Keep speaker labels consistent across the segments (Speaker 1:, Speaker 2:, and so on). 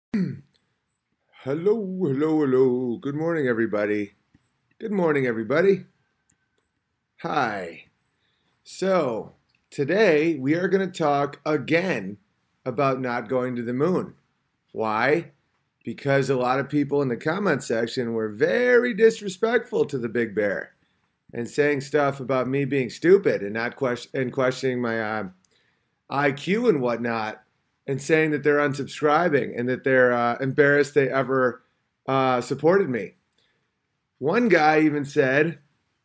Speaker 1: Hello, hello, hello. Good morning, everybody. Good morning, everybody. Hi. So, today we are going to talk again about not going to the moon. Why? Because a lot of people in the comment section were very disrespectful to the Big Bear and saying stuff about me being stupid and not questioning my IQ and whatnot, and saying that they're unsubscribing and that they're embarrassed they ever supported me. One guy even said,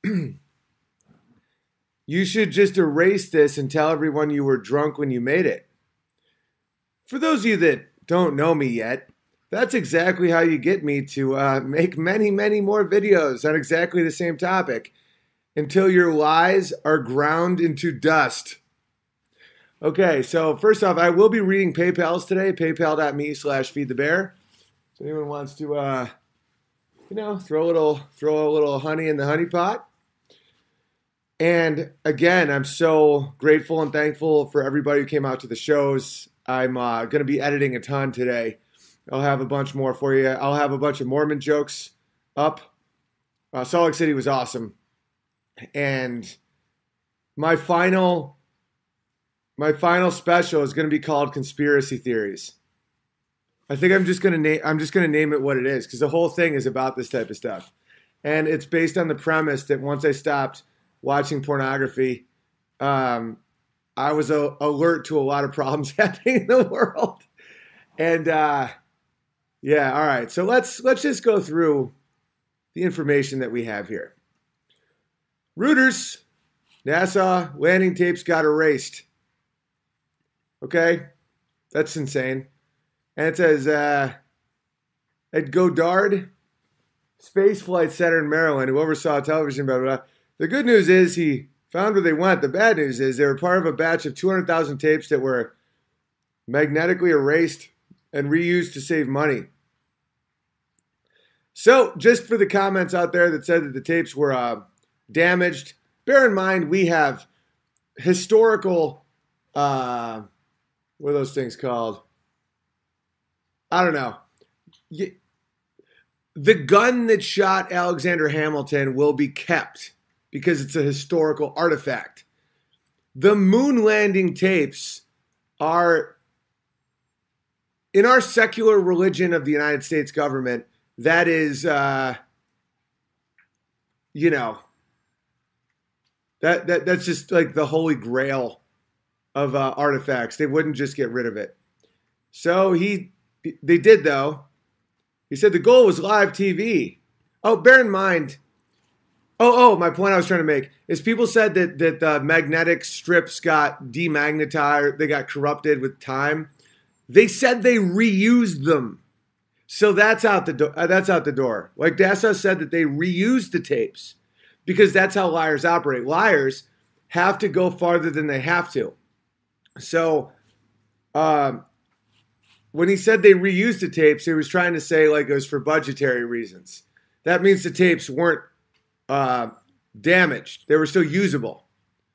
Speaker 1: you should just erase this and tell everyone you were drunk when you made it. For those of you that don't know me yet, that's exactly how you get me to make many, many more videos on exactly the same topic until your lies are ground into dust. Okay, so first off, I will be reading PayPal's today, paypal.me/feedthebear. So anyone wants to, throw a little honey in the honey pot. And again, I'm so grateful and thankful for everybody who came out to the shows. I'm going to be editing a ton today. I'll have a bunch more for you. I'll have a bunch of Mormon jokes up. Salt Lake City was awesome. And my final special is going to be called Conspiracy Theories. I think I'm just going to name it what it is, because the whole thing is about this type of stuff. And it's based on the premise that once I stopped watching pornography, I was alert to a lot of problems happening in the world. And yeah, all right. So let's just go through the information that we have here. Reuters, NASA landing tapes got erased. Okay, that's insane. And it says, at Goddard Space Flight Center in Maryland, who oversaw television, blah, blah, blah. The good news is he found where they went. The bad news is they were part of a batch of 200,000 tapes that were magnetically erased and reused to save money. So, just for the comments out there that said that the tapes were damaged, bear in mind we have historical... what are those things called? I don't know. The gun that shot Alexander Hamilton will be kept because it's a historical artifact. The moon landing tapes are, in our secular religion of the United States government, that is, that's just like the holy grail of artifacts. They wouldn't just get rid of it. So they did though. He said the goal was live TV. Oh, bear in mind. My point I was trying to make is people said that the magnetic strips got demagnetized, they got corrupted with time. They said they reused them. So that's out the door. That's out the door. Like NASA said that they reused the tapes because that's how liars operate. Liars have to go farther than they have to. So, when he said they reused the tapes, he was trying to say like it was for budgetary reasons. That means the tapes weren't damaged; they were still usable.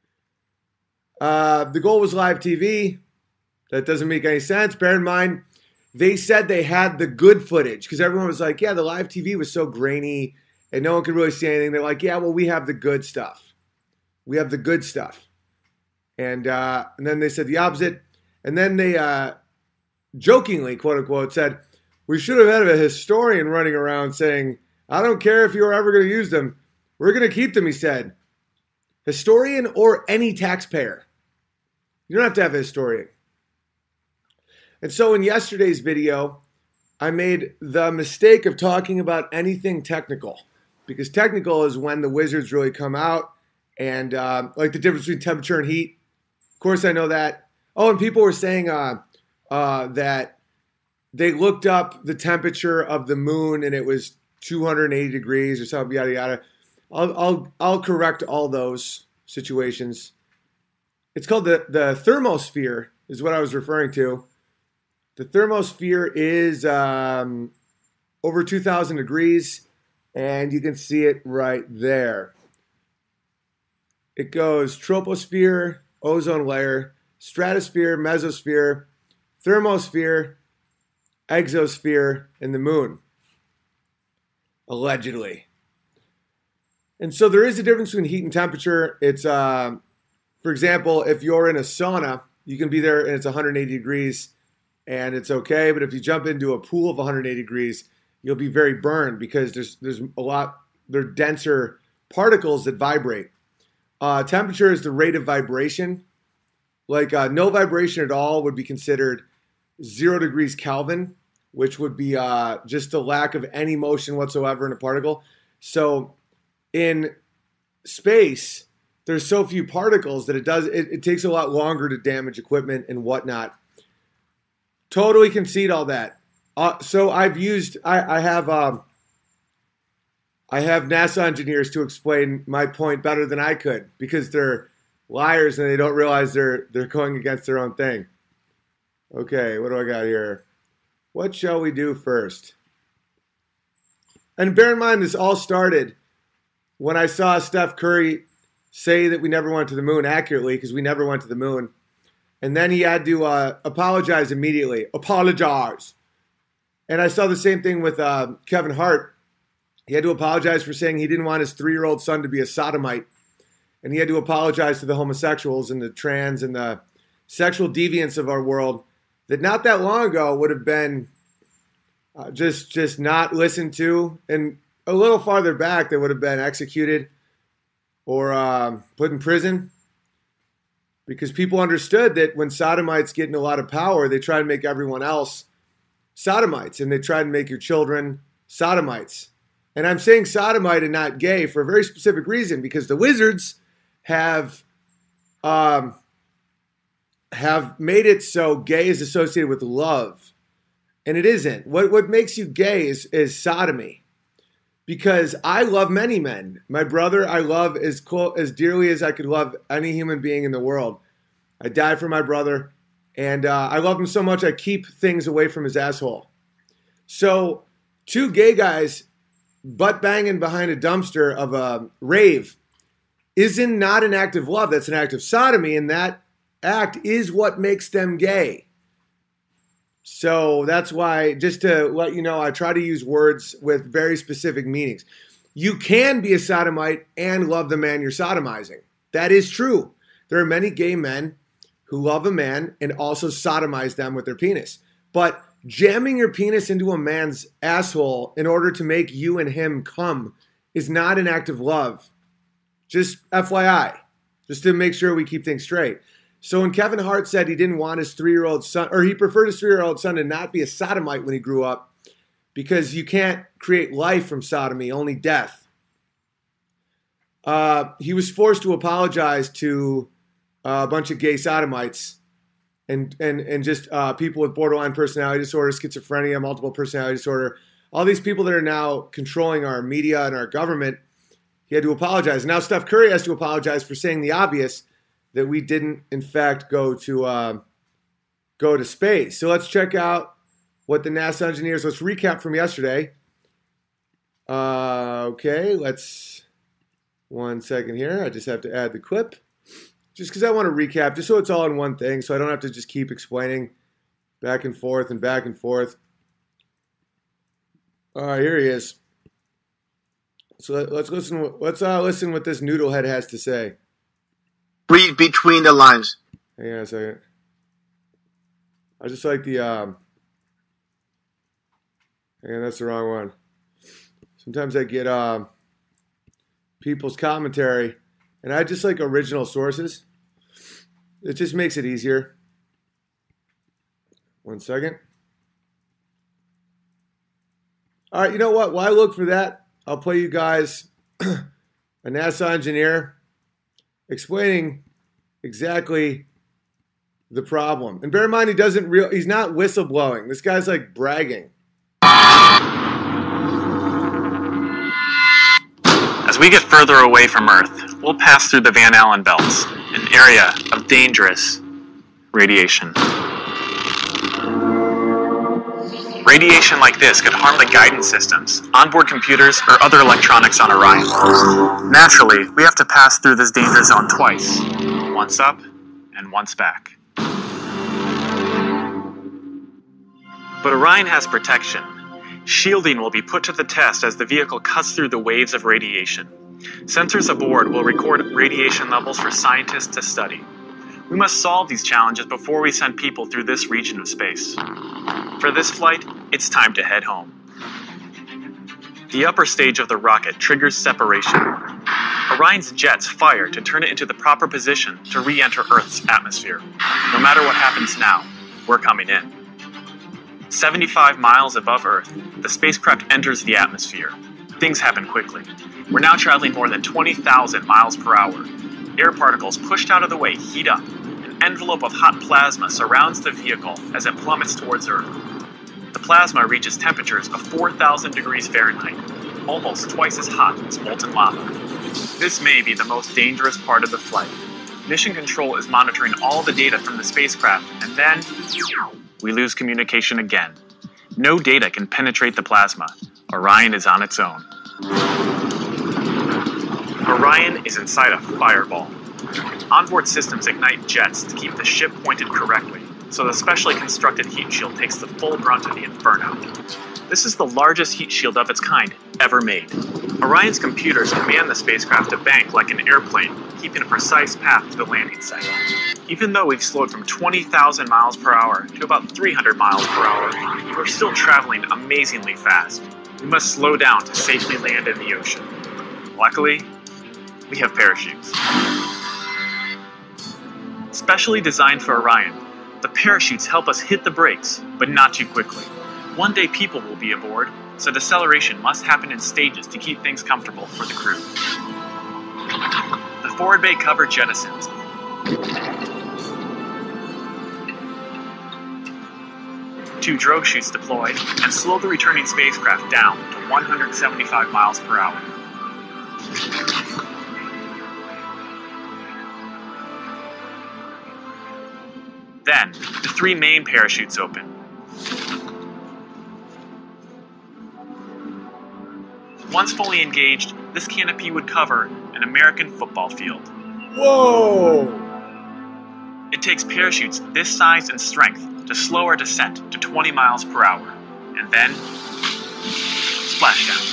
Speaker 1: The goal was live TV. That doesn't make any sense. Bear in mind, they said they had the good footage because everyone was like, "Yeah, the live TV was so grainy and no one could really see anything." They're like, "Yeah, well, we have the good stuff. We have the good stuff." And then they said the opposite. And then they jokingly, quote unquote, said, we should have had a historian running around saying, I don't care if you're ever going to use them. We're going to keep them, he said. Historian or any taxpayer. You don't have to have a historian. And so in yesterday's video, I made the mistake of talking about anything technical. Because technical is when the wizards really come out. And like the difference between temperature and heat. Of course, I know that. Oh, and people were saying that they looked up the temperature of the moon and it was 280 degrees or something, yada yada. I'll correct all those situations. It's called the thermosphere, is what I was referring to. The thermosphere is over 2,000 degrees, and you can see it right there. It goes troposphere, ozone layer, stratosphere, mesosphere, thermosphere, exosphere and the moon, allegedly. And so there is a difference between heat and temperature. It's, for example, if you're in a sauna, you can be there and it's 180 degrees and it's okay. But if you jump into a pool of 180 degrees, you'll be very burned because there are denser particles that vibrate. Temperature is the rate of vibration. Like no vibration at all would be considered 0 degrees Kelvin, which would be just the lack of any motion whatsoever in a particle. So in space, there's so few particles that it takes a lot longer to damage equipment and whatnot. Totally concede all that. So I have NASA engineers to explain my point better than I could because they're liars and they don't realize they're going against their own thing. Okay, what do I got here? What shall we do first? And bear in mind, this all started when I saw Steph Curry say that we never went to the moon accurately, because we never went to the moon. And then he had to apologize immediately. Apologize. And I saw the same thing with Kevin Hart. He had to apologize for saying he didn't want his 3-year-old son to be a sodomite. And he had to apologize to the homosexuals and the trans and the sexual deviants of our world that not that long ago would have been just not listened to. And a little farther back, they would have been executed or put in prison, because people understood that when sodomites get in a lot of power, they try to make everyone else sodomites, and they try to make your children sodomites. And I'm saying sodomite and not gay for a very specific reason, because the wizards have made it so gay is associated with love, and it isn't. What makes you gay is sodomy. Because I love many men. My brother I love as dearly as I could love any human being in the world. I die for my brother, and I love him so much I keep things away from his asshole. So 2 gay guys butt banging behind a dumpster of a rave isn't not an act of love. That's an act of sodomy, and that act is what makes them gay. So that's why, just to let you know, I try to use words with very specific meanings. You can be a sodomite and love the man you're sodomizing. That is true. There are many gay men who love a man and also sodomize them with their penis. But jamming your penis into a man's asshole in order to make you and him come is not an act of love. Just FYI, just to make sure we keep things straight. So when Kevin Hart said he didn't want his 3-year-old son, or he preferred his 3-year-old son to not be a sodomite when he grew up, because you can't create life from sodomy, only death. He was forced to apologize to a bunch of gay sodomites and just people with borderline personality disorder, schizophrenia, multiple personality disorder, all these people that are now controlling our media and our government. He had to apologize. Now Steph Curry has to apologize for saying the obvious, that we didn't, in fact, go to space. So let's check out what the NASA engineers. Let's recap from yesterday. Okay, let's 1 second here. I just have to add the clip, just because I want to recap, just so it's all in one thing, so I don't have to just keep explaining back and forth and back and forth. All right, here he is. So let's listen. Let's listen what this noodlehead has to say.
Speaker 2: Read between the lines.
Speaker 1: Hang on a second. I just like the. Hang on, that's the wrong one. Sometimes I get people's commentary, and I just like original sources. It just makes it easier. 1 second. All right, you know what? While I look for that, I'll play you guys a NASA engineer explaining exactly the problem. And bear in mind, he's not whistleblowing. This guy's like bragging.
Speaker 3: As we get further away from Earth, we'll pass through the Van Allen belts, an area of dangerous radiation. Radiation like this could harm the guidance systems, onboard computers, or other electronics on Orion. Naturally, we have to pass through this danger zone twice. Once up, and once back. But Orion has protection. Shielding will be put to the test as the vehicle cuts through the waves of radiation. Sensors aboard will record radiation levels for scientists to study. We must solve these challenges before we send people through this region of space. For this flight, it's time to head home. The upper stage of the rocket triggers separation. Orion's jets fire to turn it into the proper position to re-enter Earth's atmosphere. No matter what happens now, we're coming in. 75 miles above Earth, the spacecraft enters the atmosphere. Things happen quickly. We're now traveling more than 20,000 miles per hour. Air particles pushed out of the way heat up. An envelope of hot plasma surrounds the vehicle as it plummets towards Earth. The plasma reaches temperatures of 4,000 degrees Fahrenheit, almost twice as hot as molten lava. This may be the most dangerous part of the flight. Mission Control is monitoring all the data from the spacecraft, and then we lose communication again. No data can penetrate the plasma. Orion is on its own. Orion is inside a fireball. Onboard systems ignite jets to keep the ship pointed correctly, so the specially constructed heat shield takes the full brunt of the inferno. This is the largest heat shield of its kind ever made. Orion's computers command the spacecraft to bank like an airplane, keeping a precise path to the landing site. Even though we've slowed from 20,000 miles per hour to about 300 miles per hour, we're still traveling amazingly fast. We must slow down to safely land in the ocean. Luckily, we have parachutes. Specially designed for Orion, the parachutes help us hit the brakes, but not too quickly. One day people will be aboard, so deceleration must happen in stages to keep things comfortable for the crew. The forward bay cover jettisons. Two drogue chutes deployed and slow the returning spacecraft down to 175 miles per hour. Then, the three main parachutes open. Once fully engaged, this canopy would cover an American football field.
Speaker 1: Whoa!
Speaker 3: It takes parachutes this size and strength to slow our descent to 20 miles per hour, and then splashdown.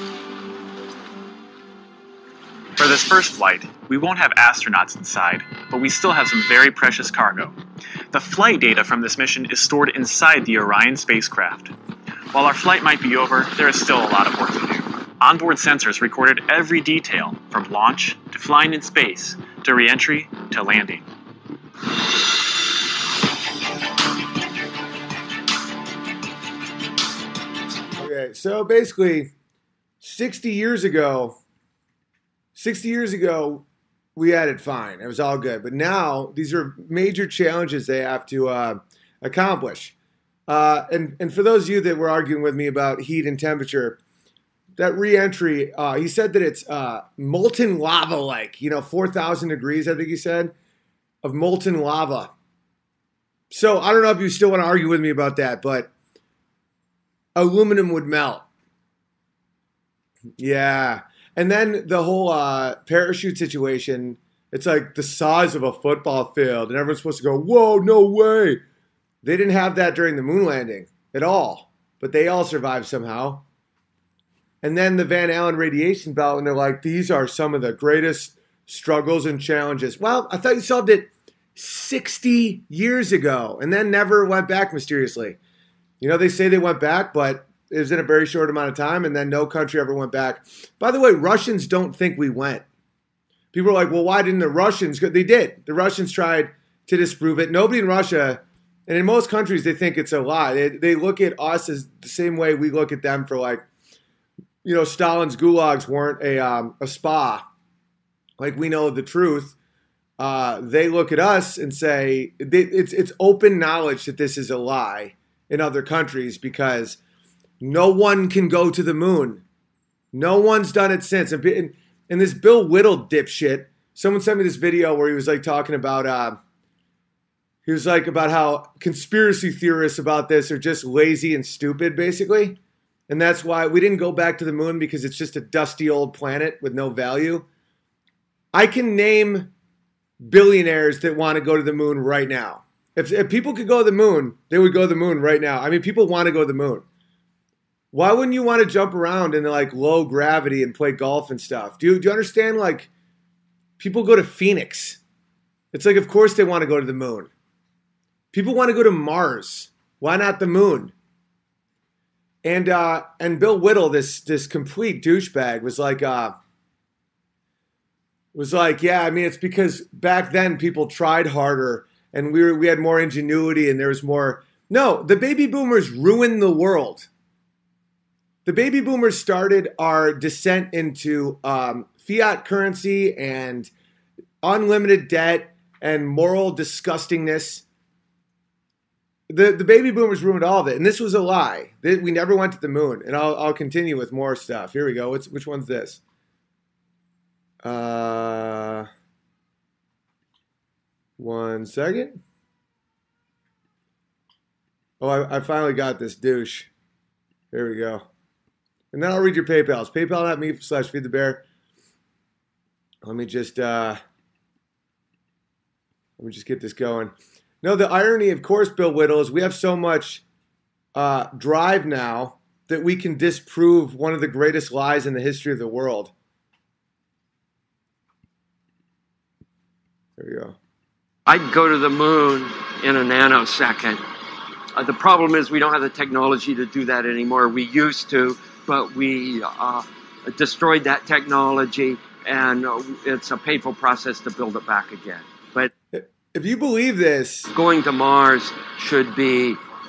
Speaker 3: For this first flight, we won't have astronauts inside, but we still have some very precious cargo. The flight data from this mission is stored inside the Orion spacecraft. While our flight might be over, there is still a lot of work to do. Onboard sensors recorded every detail, from launch to flying in space, to re-entry to landing.
Speaker 1: Okay, so basically, 60 years ago, we had it fine. It was all good. But now, these are major challenges they have to accomplish. And for those of you that were arguing with me about heat and temperature, that re-entry, he said that it's molten lava-like, 4,000 degrees, I think he said, of molten lava. So I don't know if you still want to argue with me about that, but aluminum would melt. Yeah. And then the whole parachute situation, it's like the size of a football field, and everyone's supposed to go, whoa, no way. They didn't have that during the moon landing at all, but they all survived somehow. And then the Van Allen radiation belt, and they're like, these are some of the greatest struggles and challenges. Well, I thought you solved it 60 years ago and then never went back mysteriously. They say they went back, but it was in a very short amount of time, and then no country ever went back. By the way, Russians don't think we went. People are like, well, why didn't the Russians go? They did. The Russians tried to disprove it. Nobody in Russia, and in most countries, they think it's a lie. They look at us as the same way we look at them for Stalin's gulags weren't a spa. Like, we know the truth. They look at us and say it's open knowledge that this is a lie in other countries because no one can go to the moon. No one's done it since. And this Bill Whittle dipshit, someone sent me this video where he was talking about about how conspiracy theorists about this are just lazy and stupid, basically. And that's why we didn't go back to the moon, because it's just a dusty old planet with no value. I can name billionaires that want to go to the moon right now. If people could go to the moon, they would go to the moon right now. I mean, people want to go to the moon. Why wouldn't you want to jump around in like low gravity and play golf and stuff? Do you understand? Like, people go to Phoenix. It's like, of course they want to go to the moon. People want to go to Mars. Why not the moon? And Bill Whittle, this complete douchebag, was like, yeah, I mean, it's because back then people tried harder and we had more ingenuity and there was more. No, the baby boomers ruined the world. The baby boomers started our descent into fiat currency and unlimited debt and moral disgustingness. The baby boomers ruined all of it, and this was a lie. We never went to the moon, and I'll continue with more stuff. Here we go. Which one's this? One second. Oh, I finally got this douche. Here we go. And then I'll read your PayPals. PayPal.me/feedthebear. Let me just get this going. No, the irony, of course, Bill Whittle, is we have so much drive now that we can disprove one of the greatest lies in the history of the world. There you go.
Speaker 4: I'd go to the moon in a nanosecond. The problem is we don't have the technology to do that anymore. We used to, but we destroyed that technology, and it's a painful process to build it back again. But
Speaker 1: if you believe this,
Speaker 4: going to Mars should be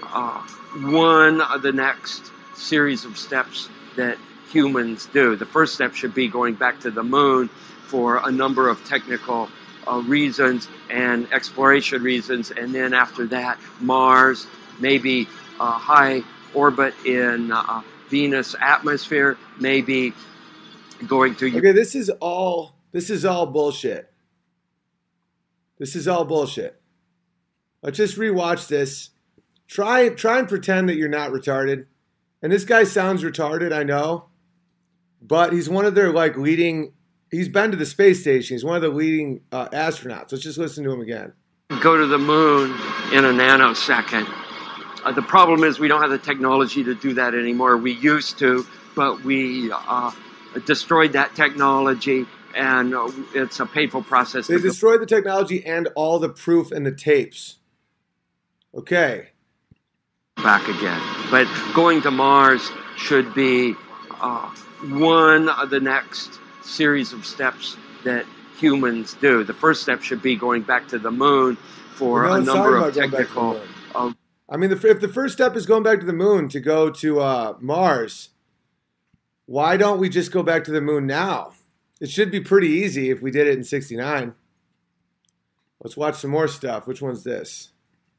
Speaker 4: one of the next series of steps that humans do. The first step should be going back to the moon for a number of technical reasons and exploration reasons, and then after that, Mars, maybe high orbit in Venus atmosphere, maybe going to.
Speaker 1: Okay, this is all bullshit. This is all bullshit. Let's just rewatch this. Try and pretend that you're not retarded. And this guy sounds retarded, I know. But he's one of their leading. He's been to the space station. He's one of the leading astronauts. Let's just listen to him again.
Speaker 4: Go to the moon in a nanosecond. The problem is we don't have the technology to do that anymore. We used to, but we destroyed that technology. And it's a painful process.
Speaker 1: They destroyed the technology and all the proof and the tapes. Okay.
Speaker 4: Back again. But going to Mars should be one of the next series of steps that humans do. The first step should be going back to the moon for a number of technical.
Speaker 1: I mean, if the first step is going back to the moon to go to Mars, why don't we just go back to the moon now? It should be pretty easy if we did it in 69. Let's watch some more stuff. Which one's this?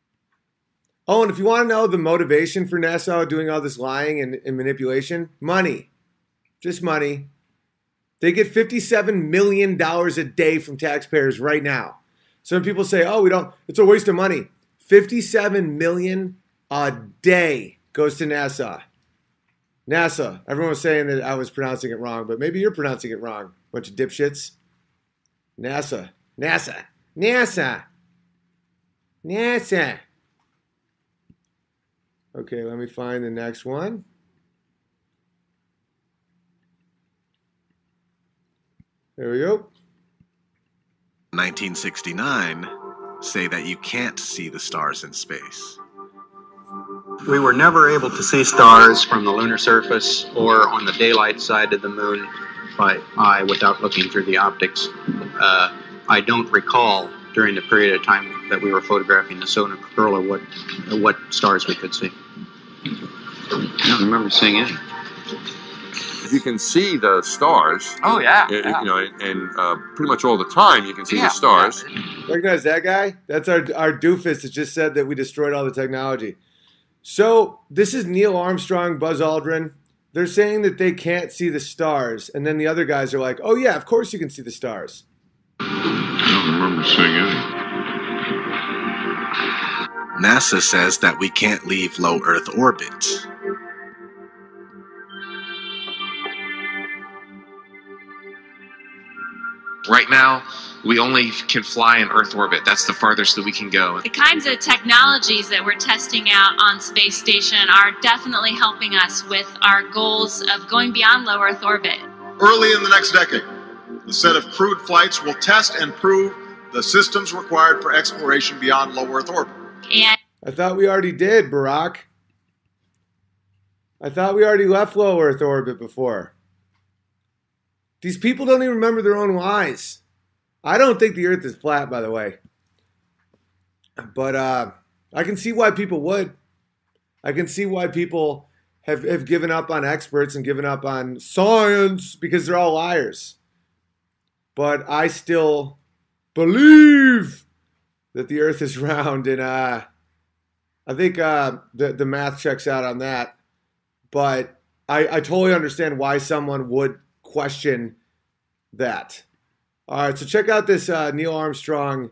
Speaker 1: Oh, and if you want to know the motivation for NASA doing all this lying and manipulation, money. Just money. They get $57 million a day from taxpayers right now. Some people say, oh, it's a waste of money. $57 million a day goes to NASA. NASA. Everyone was saying that I was pronouncing it wrong, but maybe you're pronouncing it wrong. Bunch of dipshits. NASA. NASA. NASA. NASA. Okay, let me find the next one. There we go.
Speaker 5: 1969 say that you can't see the stars in space.
Speaker 6: We were never able to see stars from the lunar surface or on the daylight side of the moon by eye without looking through the optics. I don't recall during the period of time that we were photographing the Sona Corolla what stars we could see. I don't remember seeing any.
Speaker 7: You can see the stars.
Speaker 4: Oh, yeah.
Speaker 7: You know, and pretty much all the time you can see the stars.
Speaker 1: Recognize that guy? That's our doofus that just said that we destroyed all the technology. So this is Neil Armstrong, Buzz Aldrin. They're saying that they can't see the stars. And then the other guys are like, oh, yeah, of course you can see the stars.
Speaker 7: I don't remember seeing any.
Speaker 5: NASA says that we can't leave low Earth orbit.
Speaker 8: Right now, We only can fly in Earth orbit. That's the farthest that we can go.
Speaker 9: The kinds of technologies that we're testing out on Space Station are definitely helping us with our goals of going beyond low Earth orbit.
Speaker 10: Early in the next decade, the set of crewed flights will test and prove the systems required for exploration beyond low Earth orbit.
Speaker 9: And
Speaker 1: I thought we already did, Barack. I thought we already left low Earth orbit before. These people don't even remember their own lies. I don't think the Earth is flat, by the way. But I can see why people would. I can see why people have given up on experts and given up on science because they're all liars. But I still believe that the Earth is round, and I think the math checks out on that. But I totally understand why someone would question that. All right, so check out this Neil Armstrong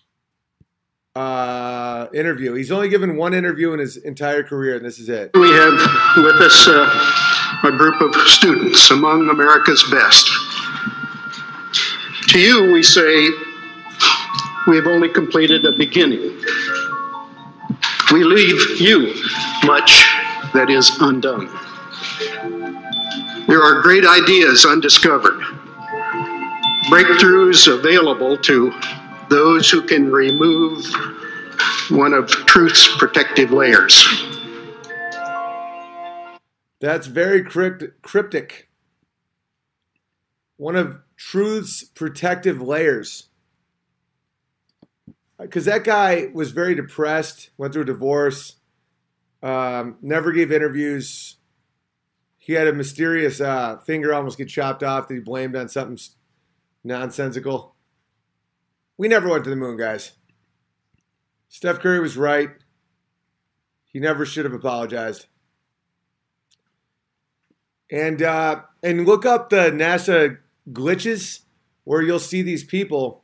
Speaker 1: interview. He's only given one interview in his entire career, and this is it.
Speaker 11: We have with us a group of students among America's best. To you, we say, we have only completed a beginning. We leave you much that is undone. There are great ideas undiscovered, breakthroughs available to those who can remove one of truth's protective layers.
Speaker 1: That's very cryptic. One of truth's protective layers. Because that guy was very depressed, went through a divorce, never gave interviews. He had a mysterious finger almost get chopped off that he blamed on something nonsensical. We never went to the moon, guys. Steph Curry was right. He never should have apologized. And look up the NASA glitches where you'll see these people.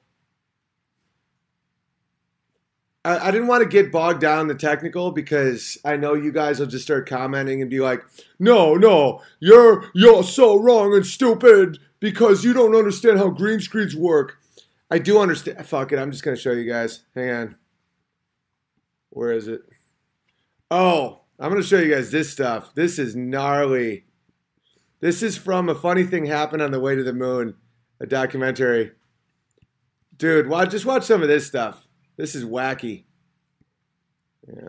Speaker 1: I didn't want to get bogged down in the technical because I know you guys will just start commenting and be like, no, you're so wrong and stupid because you don't understand how green screens work. I do understand. Fuck it, I'm just going to show you guys. Hang on. Where is it? Oh, I'm going to show you guys this stuff. This is gnarly. This is from A Funny Thing Happened on the Way to the Moon, a documentary. Dude, just watch some of this stuff. This is wacky. Yeah.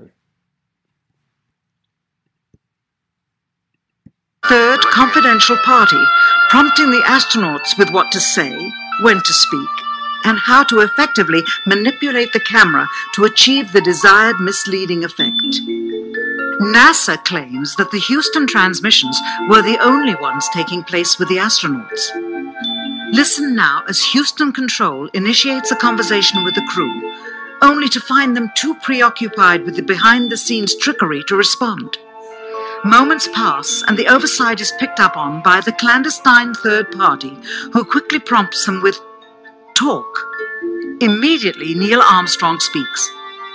Speaker 12: Third confidential party, prompting the astronauts with what to say, when to speak, and how to effectively manipulate the camera to achieve the desired misleading effect. NASA claims that the Houston transmissions were the only ones taking place with the astronauts. Listen now as Houston Control initiates a conversation with the crew, only to find them too preoccupied with the behind-the-scenes trickery to respond. Moments pass, and the oversight is picked up on by the clandestine third party, who quickly prompts them with talk. Immediately, Neil Armstrong speaks.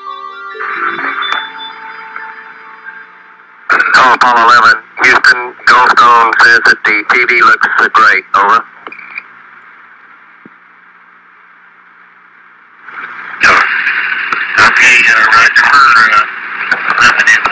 Speaker 13: Oh, Apollo 11, Houston, Goldstone says that the TV looks great. Over. Okay, Roger for revenue.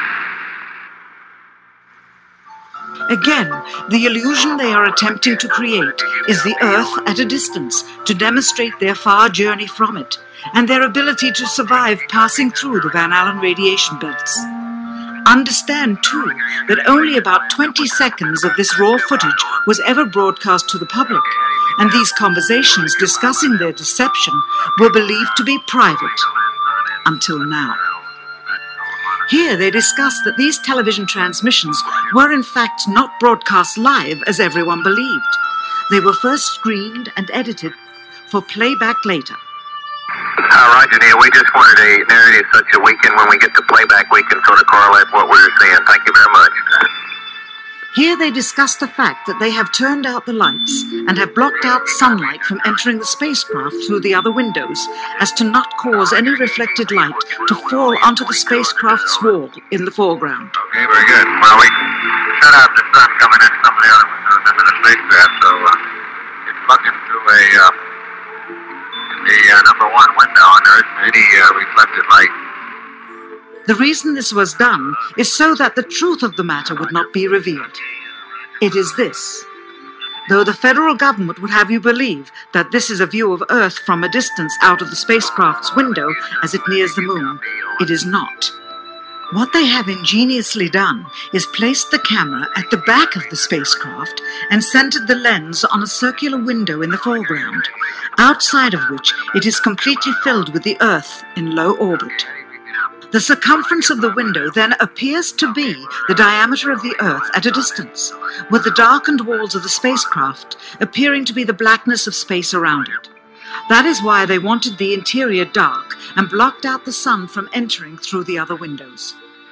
Speaker 12: Again, the illusion they are attempting to create is the Earth at a distance to demonstrate their far journey from it and their ability to survive passing through the Van Allen radiation belts. Understand, too, that only about 20 seconds of this raw footage was ever broadcast to the public, and these conversations discussing their deception were believed to be private, until now. Here they discuss that these television transmissions were in fact not broadcast live as everyone believed. They were first screened and edited for playback later.
Speaker 13: Roger, Neil, we just wanted a narrative such that we can, when we get to playback, we can sort of correlate what we're seeing. Thank you very much.
Speaker 12: Here they discuss the fact that they have turned out the lights and have blocked out sunlight from entering the spacecraft through the other windows, as to not cause any reflected light to fall onto the spacecraft's wall in the foreground.
Speaker 13: Okay, very good. Well, we shut out the sun coming in some of the other windows into the spacecraft, so it's looking through a the number one window, and there isn't any reflected light.
Speaker 12: The reason this was done is so that the truth of the matter would not be revealed. It is this. Though the federal government would have you believe that this is a view of Earth from a distance out of the spacecraft's window as it nears the moon, it is not. What they have ingeniously done is placed the camera at the back of the spacecraft and centered the lens on a circular window in the foreground, outside of which it is completely filled with the Earth in low orbit. The circumference of the window then appears to be the diameter of the Earth at a distance, with the darkened walls of the spacecraft appearing to be the blackness of space around it. That is why they wanted the interior dark and blocked out the sun from entering through the other windows.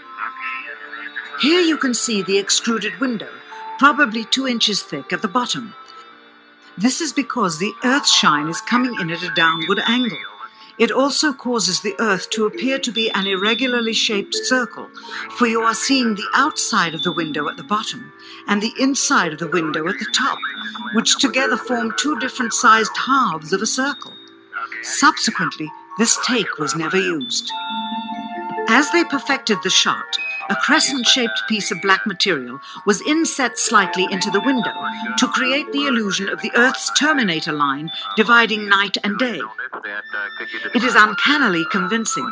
Speaker 12: Here you can see the extruded window, probably 2 inches thick at the bottom. This is because the Earth's shine is coming in at a downward angle. It also causes the Earth to appear to be an irregularly shaped circle, for you are seeing the outside of the window at the bottom and the inside of the window at the top, which together form 2 different sized halves of a circle. Subsequently, this take was never used. As they perfected the shot, a crescent-shaped piece of black material was inset slightly into the window to create the illusion of the Earth's terminator line dividing night and day. It is uncannily convincing.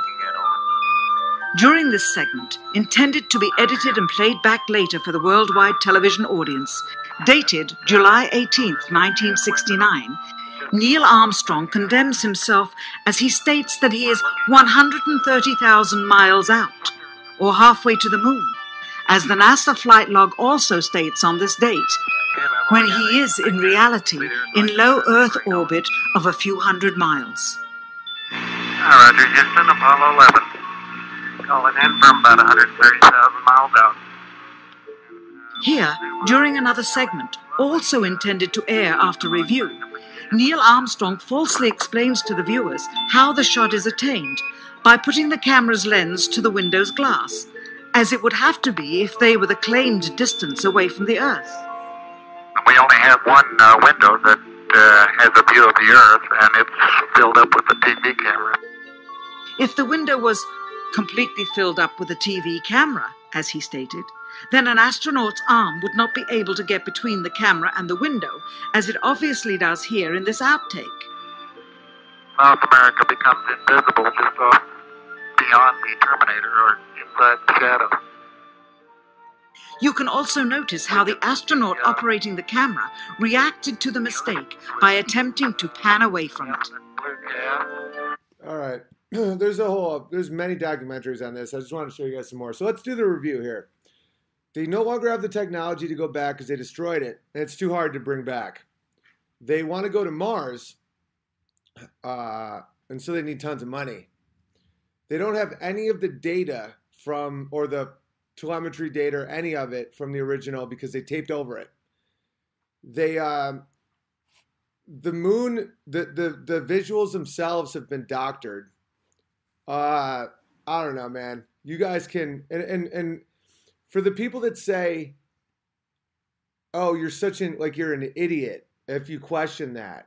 Speaker 12: During this segment, intended to be edited and played back later for the worldwide television audience, dated July 18, 1969, Neil Armstrong condemns himself as he states that he is 130,000 miles out, or halfway to the moon, as the NASA flight log also states on this date, when he is in reality in low Earth orbit of a few hundred miles.
Speaker 13: Roger, Houston, Apollo 11. Calling in from about 130,000 miles out.
Speaker 12: Here, during another segment, also intended to air after review, Neil Armstrong falsely explains to the viewers how the shot is attained by putting the camera's lens to the window's glass, as it would have to be if they were the claimed distance away from the Earth.
Speaker 13: We only have one window that has a view of the Earth, and it's filled up with the TV camera.
Speaker 12: If the window was completely filled up with a TV camera, as he stated, then an astronaut's arm would not be able to get between the camera and the window, as it obviously does here in this outtake.
Speaker 13: South America becomes invisible just off beyond the Terminator or inside the shadow.
Speaker 12: You can also notice how the astronaut operating the camera reacted to the mistake by attempting to pan away from it.
Speaker 1: All right. There's many documentaries on this. I just want to show you guys some more. So let's do the review here. They no longer have the technology to go back because they destroyed it, and it's too hard to bring back. They want to go to Mars, and so they need tons of money. They don't have any of the data from, or the telemetry data, or any of it from the original because they taped over it. They, the moon, the visuals themselves have been doctored. I don't know, man. You guys can, and for the people that say, oh, you're an idiot if you question that.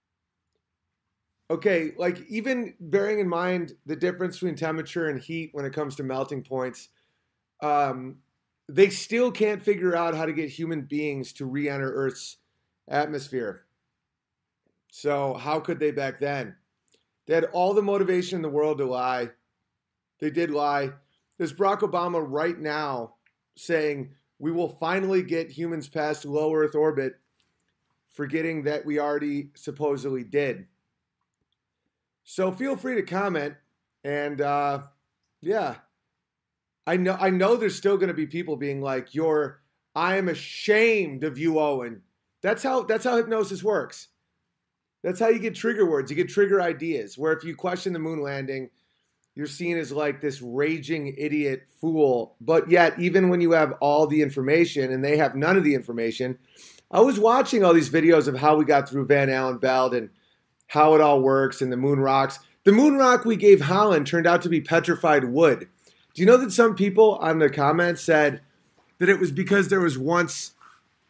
Speaker 1: Okay, like even bearing in mind the difference between temperature and heat when it comes to melting points, they still can't figure out how to get human beings to re-enter Earth's atmosphere. So how could they back then? They had all the motivation in the world to lie. They did lie. There's Barack Obama right now saying we will finally get humans past low Earth orbit, forgetting that we already supposedly did. So feel free to comment, and yeah, I know there's still going to be people being like, I am ashamed of you, Owen. That's how hypnosis works. That's how you get trigger words. You get trigger ideas, where if you question the moon landing, you're seen as like this raging idiot fool. But yet, even when you have all the information and they have none of the information, I was watching all these videos of how we got through Van Allen belt and how it all works and the moon rocks. The moon rock we gave Holland turned out to be petrified wood. Do you know that some people on the comments said that it was because there was once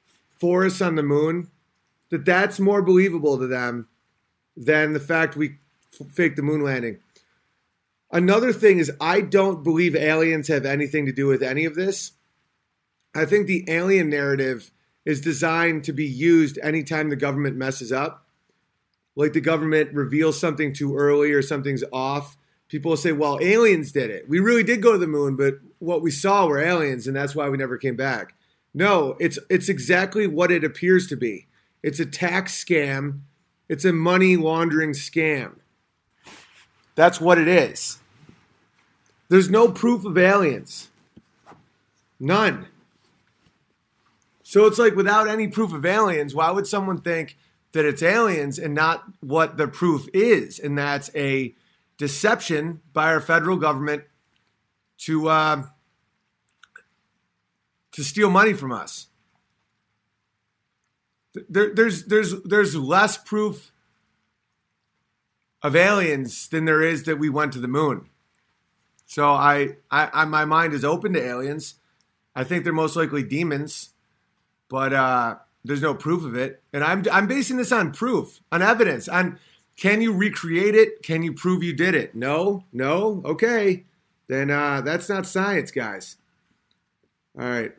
Speaker 1: forests on the moon? That's more believable to them than the fact we faked the moon landing. Another thing is I don't believe aliens have anything to do with any of this. I think the alien narrative is designed to be used anytime the government messes up. Like the government reveals something too early or something's off. People will say, well, aliens did it. We really did go to the moon, but what we saw were aliens, and that's why we never came back. No, it's exactly what it appears to be. It's a tax scam. It's a money laundering scam. That's what it is. There's no proof of aliens. None. So it's like without any proof of aliens, why would someone think that it's aliens and not what the proof is? And that's a deception by our federal government to steal money from us. There's less proof of aliens than there is that we went to the moon. So I my mind is open to aliens. I think they're most likely demons, but there's no proof of it. And I'm basing this on proof, on evidence, on can you recreate it? Can you prove you did it? No? Okay. Then that's not science, guys. All right.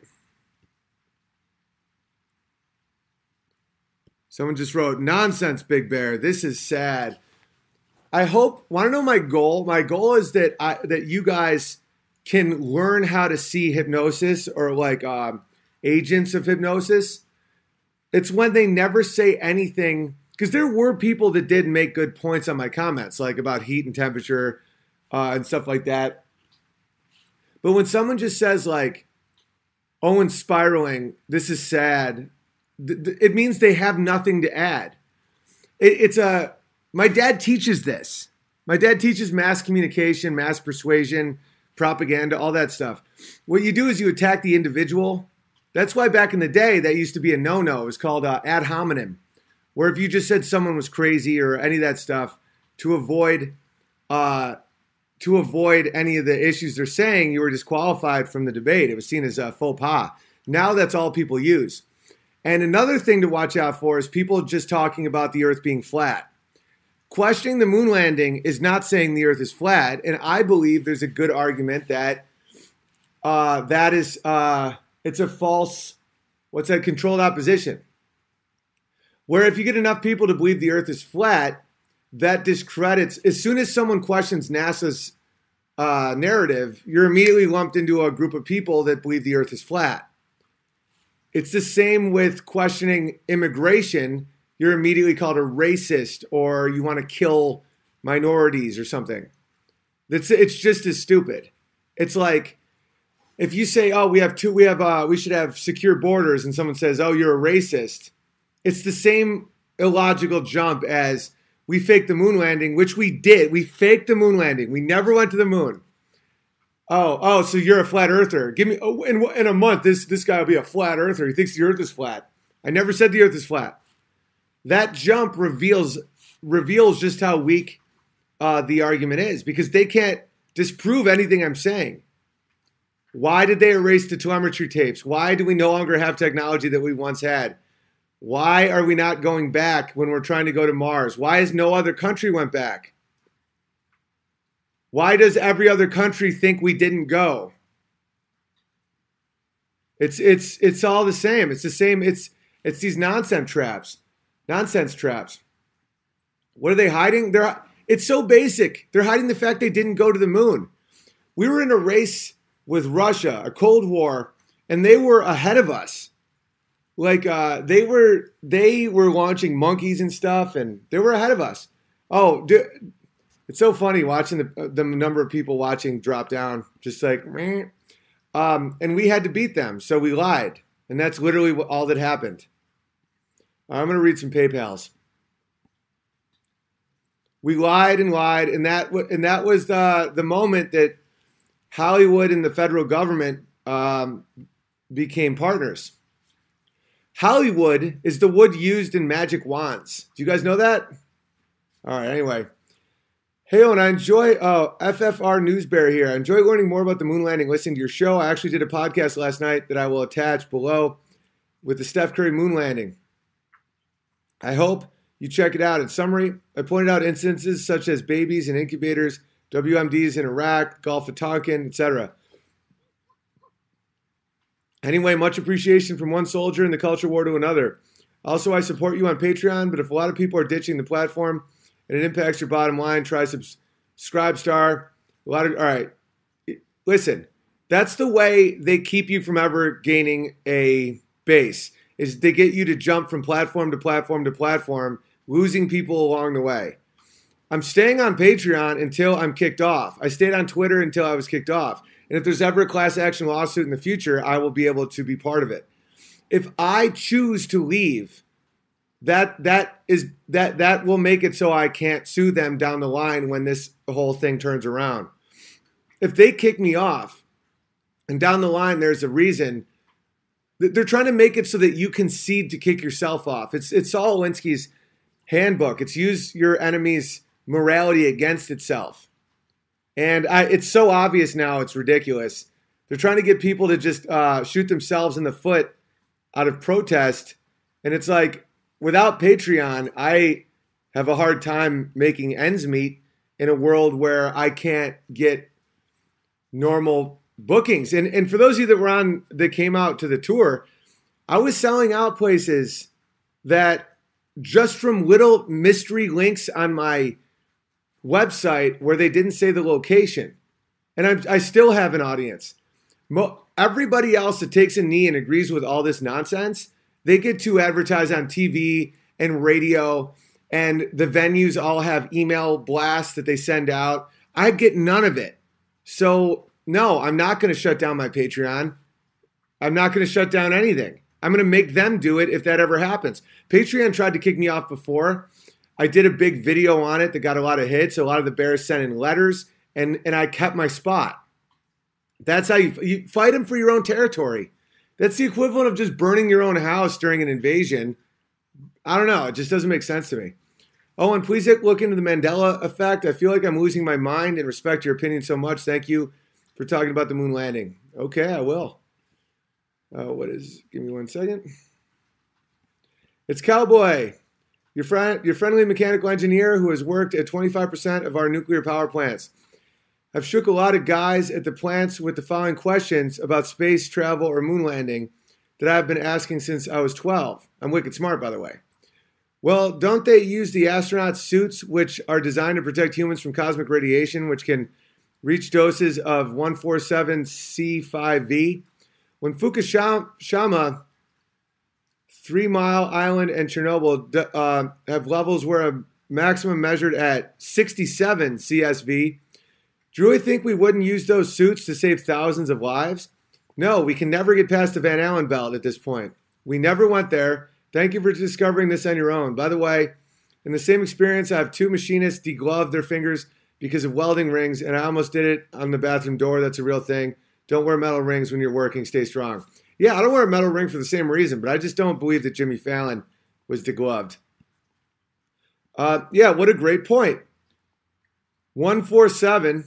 Speaker 1: Someone just wrote, nonsense, Big Bear. This is sad. I want to know my goal? My goal is that that you guys can learn how to see hypnosis or like agents of hypnosis. It's when they never say anything, because there were people that did make good points on my comments, like about heat and temperature and stuff like that. But when someone just says like, Owen's spiraling, this is sad, it means they have nothing to add. My dad teaches this. My dad teaches mass communication, mass persuasion, propaganda, all that stuff. What you do is you attack the individual. That's why back in the day, that used to be a no-no. It was called ad hominem, where if you just said someone was crazy or any of that stuff, to avoid any of the issues they're saying, you were disqualified from the debate. It was seen as a faux pas. Now that's all people use. And another thing to watch out for is people just talking about the earth being flat. Questioning the moon landing is not saying the earth is flat, and I believe there's a good argument that it's a false, controlled opposition. Where if you get enough people to believe the earth is flat, that discredits, as soon as someone questions NASA's narrative, you're immediately lumped into a group of people that believe the earth is flat. It's the same with questioning immigration. You're immediately called a racist or you want to kill minorities or something. It's just as stupid. It's like if you say, "Oh, we should have secure borders," and someone says, "Oh, you're a racist." It's the same illogical jump as we faked the moon landing, which we did. We faked the moon landing. We never went to the moon. Oh, so you're a flat earther. In a month, this guy will be a flat earther. He thinks the earth is flat. I never said the earth is flat. That jump reveals just how weak the argument is, because they can't disprove anything I'm saying. Why did they erase the telemetry tapes? Why do we no longer have technology that we once had? Why are we not going back when we're trying to go to Mars? Why has no other country went back? Why does every other country think we didn't go? It's all the same. It's the same. It's these nonsense traps. What are they hiding? It's so basic. They're hiding the fact they didn't go to the moon. We were in a race with Russia, a Cold War, and they were ahead of us. Like they were launching monkeys and stuff, and they were ahead of us. Oh, dude, it's so funny watching the number of people watching drop down, just like, and we had to beat them, so we lied, and that's literally all that happened. I'm going to read some PayPals. We lied, and that was the moment that Hollywood and the federal government became partners. Hollywood is the wood used in magic wands. Do you guys know that? All right, anyway. Hey, and I enjoy FFR Newsbear here. I enjoy learning more about the moon landing, listening to your show. I actually did a podcast last night that I will attach below with the Steph Curry moon landing. I hope you check it out. In summary, I pointed out instances such as babies in incubators, WMDs in Iraq, Gulf of Tonkin, etc. Anyway, much appreciation from one soldier in the culture war to another. Also, I support you on Patreon, but if a lot of people are ditching the platform and it impacts your bottom line, try subscribe star. All right. Listen, that's the way they keep you from ever gaining a base, is they get you to jump from platform to platform to platform, losing people along the way. I'm staying on Patreon until I'm kicked off. I stayed on Twitter until I was kicked off. And if there's ever a class action lawsuit in the future, I will be able to be part of it. If I choose to leave, that will make it so I can't sue them down the line when this whole thing turns around. If they kick me off, and down the line there's a reason, they're trying to make it so that you concede to kick yourself off. It's Saul Alinsky's handbook. It's use your enemy's morality against itself. And it's so obvious now, it's ridiculous. They're trying to get people to just shoot themselves in the foot out of protest. And it's like, without Patreon, I have a hard time making ends meet in a world where I can't get normal bookings. And for those of you that came out to the tour, I was selling out places that just from little mystery links on my website where they didn't say the location. And I still have an audience. Everybody else that takes a knee and agrees with all this nonsense, they get to advertise on TV and radio, and the venues all have email blasts that they send out. I get none of it. So no, I'm not going to shut down my Patreon. I'm not going to shut down anything. I'm going to make them do it if that ever happens. Patreon tried to kick me off before. I did a big video on it that got a lot of hits. A lot of the bears sent in letters, and I kept my spot. That's how you fight them for your own territory. That's the equivalent of just burning your own house during an invasion. I don't know. It just doesn't make sense to me. Oh, and please look into the Mandela effect. I feel like I'm losing my mind and respect your opinion so much. Thank you for talking about the moon landing. Okay, I will. Give me 1 second. It's Cowboy, your friendly mechanical engineer who has worked at 25% of our nuclear power plants. I've shook a lot of guys at the plants with the following questions about space travel or moon landing that I've been asking since I was 12. I'm wicked smart, by the way. Well, don't they use the astronaut suits, which are designed to protect humans from cosmic radiation, which can reach doses of 147C5V? When Fukushima, 3 Mile Island, and Chernobyl have levels where a maximum measured at 67 CSV, do you really think we wouldn't use those suits to save thousands of lives? No, we can never get past the Van Allen belt at this point. We never went there. Thank you for discovering this on your own. By the way, in the same experience, I have 2 machinists degloved their fingers because of welding rings, and I almost did it on the bathroom door. That's a real thing. Don't wear metal rings when you're working. Stay strong. Yeah, I don't wear a metal ring for the same reason, but I just don't believe that Jimmy Fallon was degloved. Yeah, what a great point. 147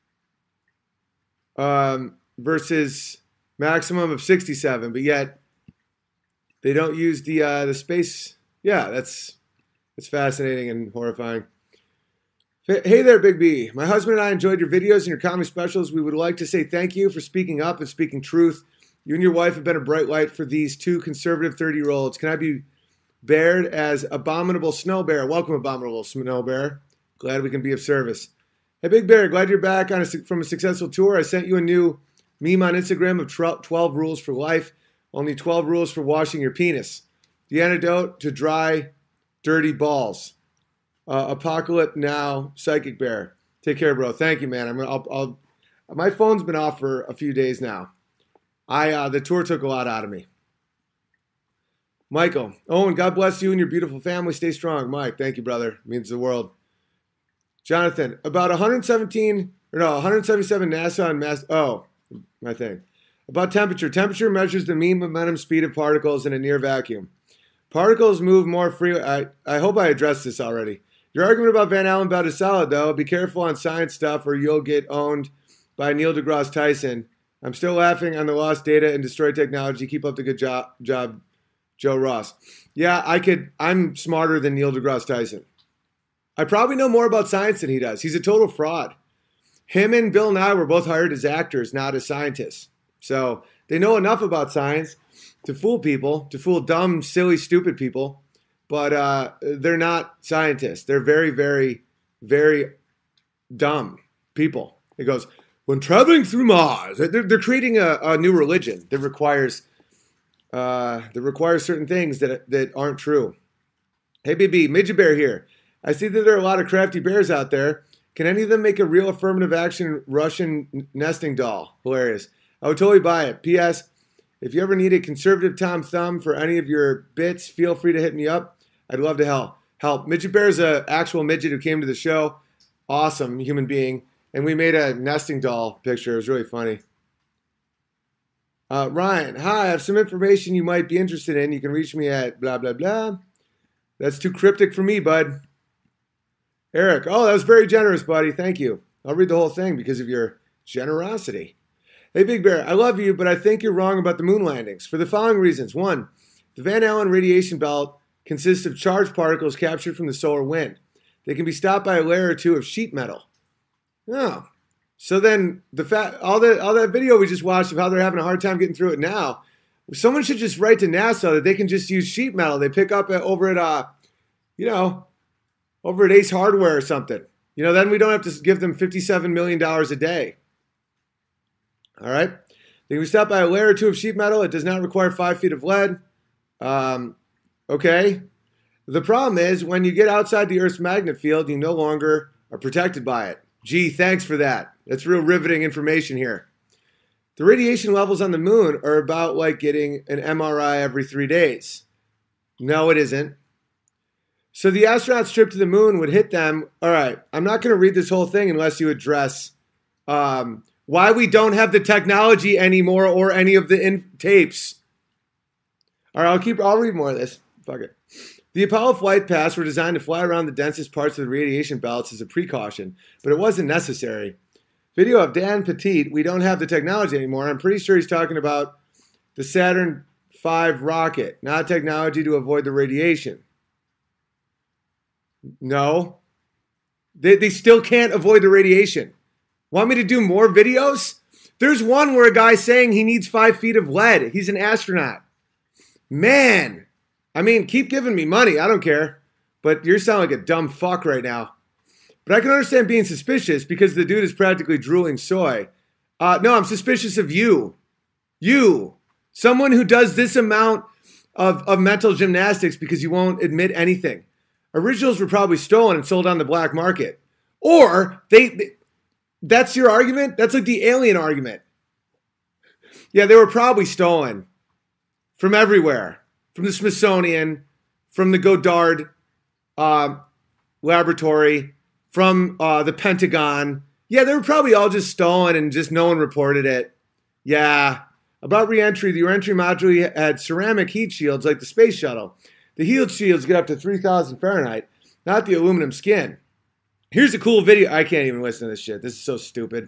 Speaker 1: versus maximum of 67, but yet they don't use the space. Yeah, that's fascinating and horrifying. Hey there, Big B. My husband and I enjoyed your videos and your comedy specials. We would like to say thank you for speaking up and speaking truth. You and your wife have been a bright light for these 2 conservative 30-year-olds. Can I be bared as Abominable Snow Bear? Welcome, Abominable Snow Bear. Glad we can be of service. Hey, Big Bear, glad you're back from a successful tour. I sent you a new meme on Instagram of 12 rules for life. Only 12 rules for washing your penis. The antidote to dry, dirty balls. Apocalypse Now, Psychic Bear. Take care, bro. Thank you, man. My phone's been off for a few days now. The tour took a lot out of me. Michael. Oh, and God bless you and your beautiful family. Stay strong. Mike, thank you, brother. It means the world. Jonathan, about 177 NASA and my thing. About temperature. Temperature measures the mean momentum speed of particles in a near vacuum. Particles move more freely. I hope I addressed this already. Your argument about Van Allen belt is solid, though. Be careful on science stuff or you'll get owned by Neil deGrasse Tyson. I'm still laughing on the lost data and destroyed technology. Keep up the good job, Joe Ross. Yeah, I'm smarter than Neil deGrasse Tyson. I probably know more about science than he does. He's a total fraud. Him and Bill Nye were both hired as actors, not as scientists. So they know enough about science to fool people, to fool dumb, silly, stupid people. But they're not scientists. They're very, very, very dumb people. It goes, when traveling through Mars, they're creating a new religion that requires certain things that aren't true. Hey, BB, Midget Bear here. I see that there are a lot of crafty bears out there. Can any of them make a real affirmative action Russian nesting doll? Hilarious. I would totally buy it. P.S. If you ever need a conservative Tom Thumb for any of your bits, feel free to hit me up. I'd love to help. Midget Bear is an actual midget who came to the show. Awesome human being. And we made a nesting doll picture. It was really funny. Ryan, hi. I have some information you might be interested in. You can reach me at blah, blah, blah. That's too cryptic for me, bud. Eric, oh, that was very generous, buddy. Thank you. I'll read the whole thing because of your generosity. Hey, Big Bear, I love you, but I think you're wrong about the moon landings for the following reasons. One, the Van Allen radiation belt consists of charged particles captured from the solar wind. They can be stopped by a layer or two of sheet metal. Oh, so then all that video we just watched of how they're having a hard time getting through it now, someone should just write to NASA that they can just use sheet metal. They pick up over at Ace Hardware or something. Then we don't have to give them $57 million a day. All right? They can be stopped by a layer or two of sheet metal. It does not require 5 feet of lead. Okay? The problem is when you get outside the Earth's magnet field, you no longer are protected by it. Gee, thanks for that. That's real riveting information here. The radiation levels on the moon are about like getting an MRI every 3 days. No, it isn't. So the astronauts trip to the moon would hit them. All right, I'm not going to read this whole thing unless you address why we don't have the technology anymore or any of the tapes. All right, I'll read more of this. Fuck it. The Apollo flight paths were designed to fly around the densest parts of the radiation belts as a precaution, but it wasn't necessary. Video of Dan Petit, we don't have the technology anymore. I'm pretty sure he's talking about the Saturn V rocket, not technology to avoid the radiation. No. They still can't avoid the radiation. Want me to do more videos? There's one where a guy's saying he needs 5 feet of lead. He's an astronaut. Man. I mean, keep giving me money. I don't care. But you sound like a dumb fuck right now. But I can understand being suspicious because the dude is practically drooling soy. No, I'm suspicious of you. You. Someone who does this amount of mental gymnastics because you won't admit anything. Originals were probably stolen and sold on the black market. Or that's your argument? That's like the alien argument. Yeah, they were probably stolen from everywhere. From the Smithsonian, from the Goddard laboratory, from the Pentagon. Yeah, they were probably all just stolen and just no one reported it. Yeah. About reentry, the reentry module had ceramic heat shields like the space shuttle. The heat shields get up to 3,000 Fahrenheit, not the aluminum skin. Here's a cool video. I can't even listen to this shit. This is so stupid.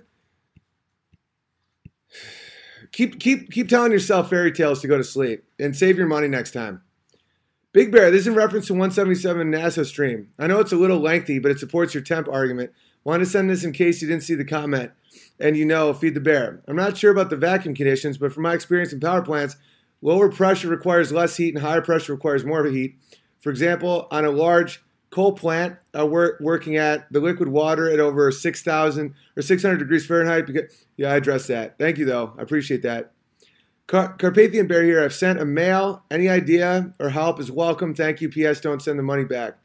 Speaker 1: Keep telling yourself fairy tales to go to sleep and save your money next time. Big Bear, this is in reference to 177 NASA stream. I know it's a little lengthy, but it supports your temp argument. Wanted to send this in case you didn't see the comment. And feed the bear. I'm not sure about the vacuum conditions, but from my experience in power plants, lower pressure requires less heat and higher pressure requires more heat. For example, on a large coal plant, working at the liquid water at over 6,000 or 600 degrees Fahrenheit. Yeah, I addressed that. Thank you, though. I appreciate that. Carpathian Bear here. I've sent a mail. Any idea or help is welcome. Thank you. P.S. Don't send the money back.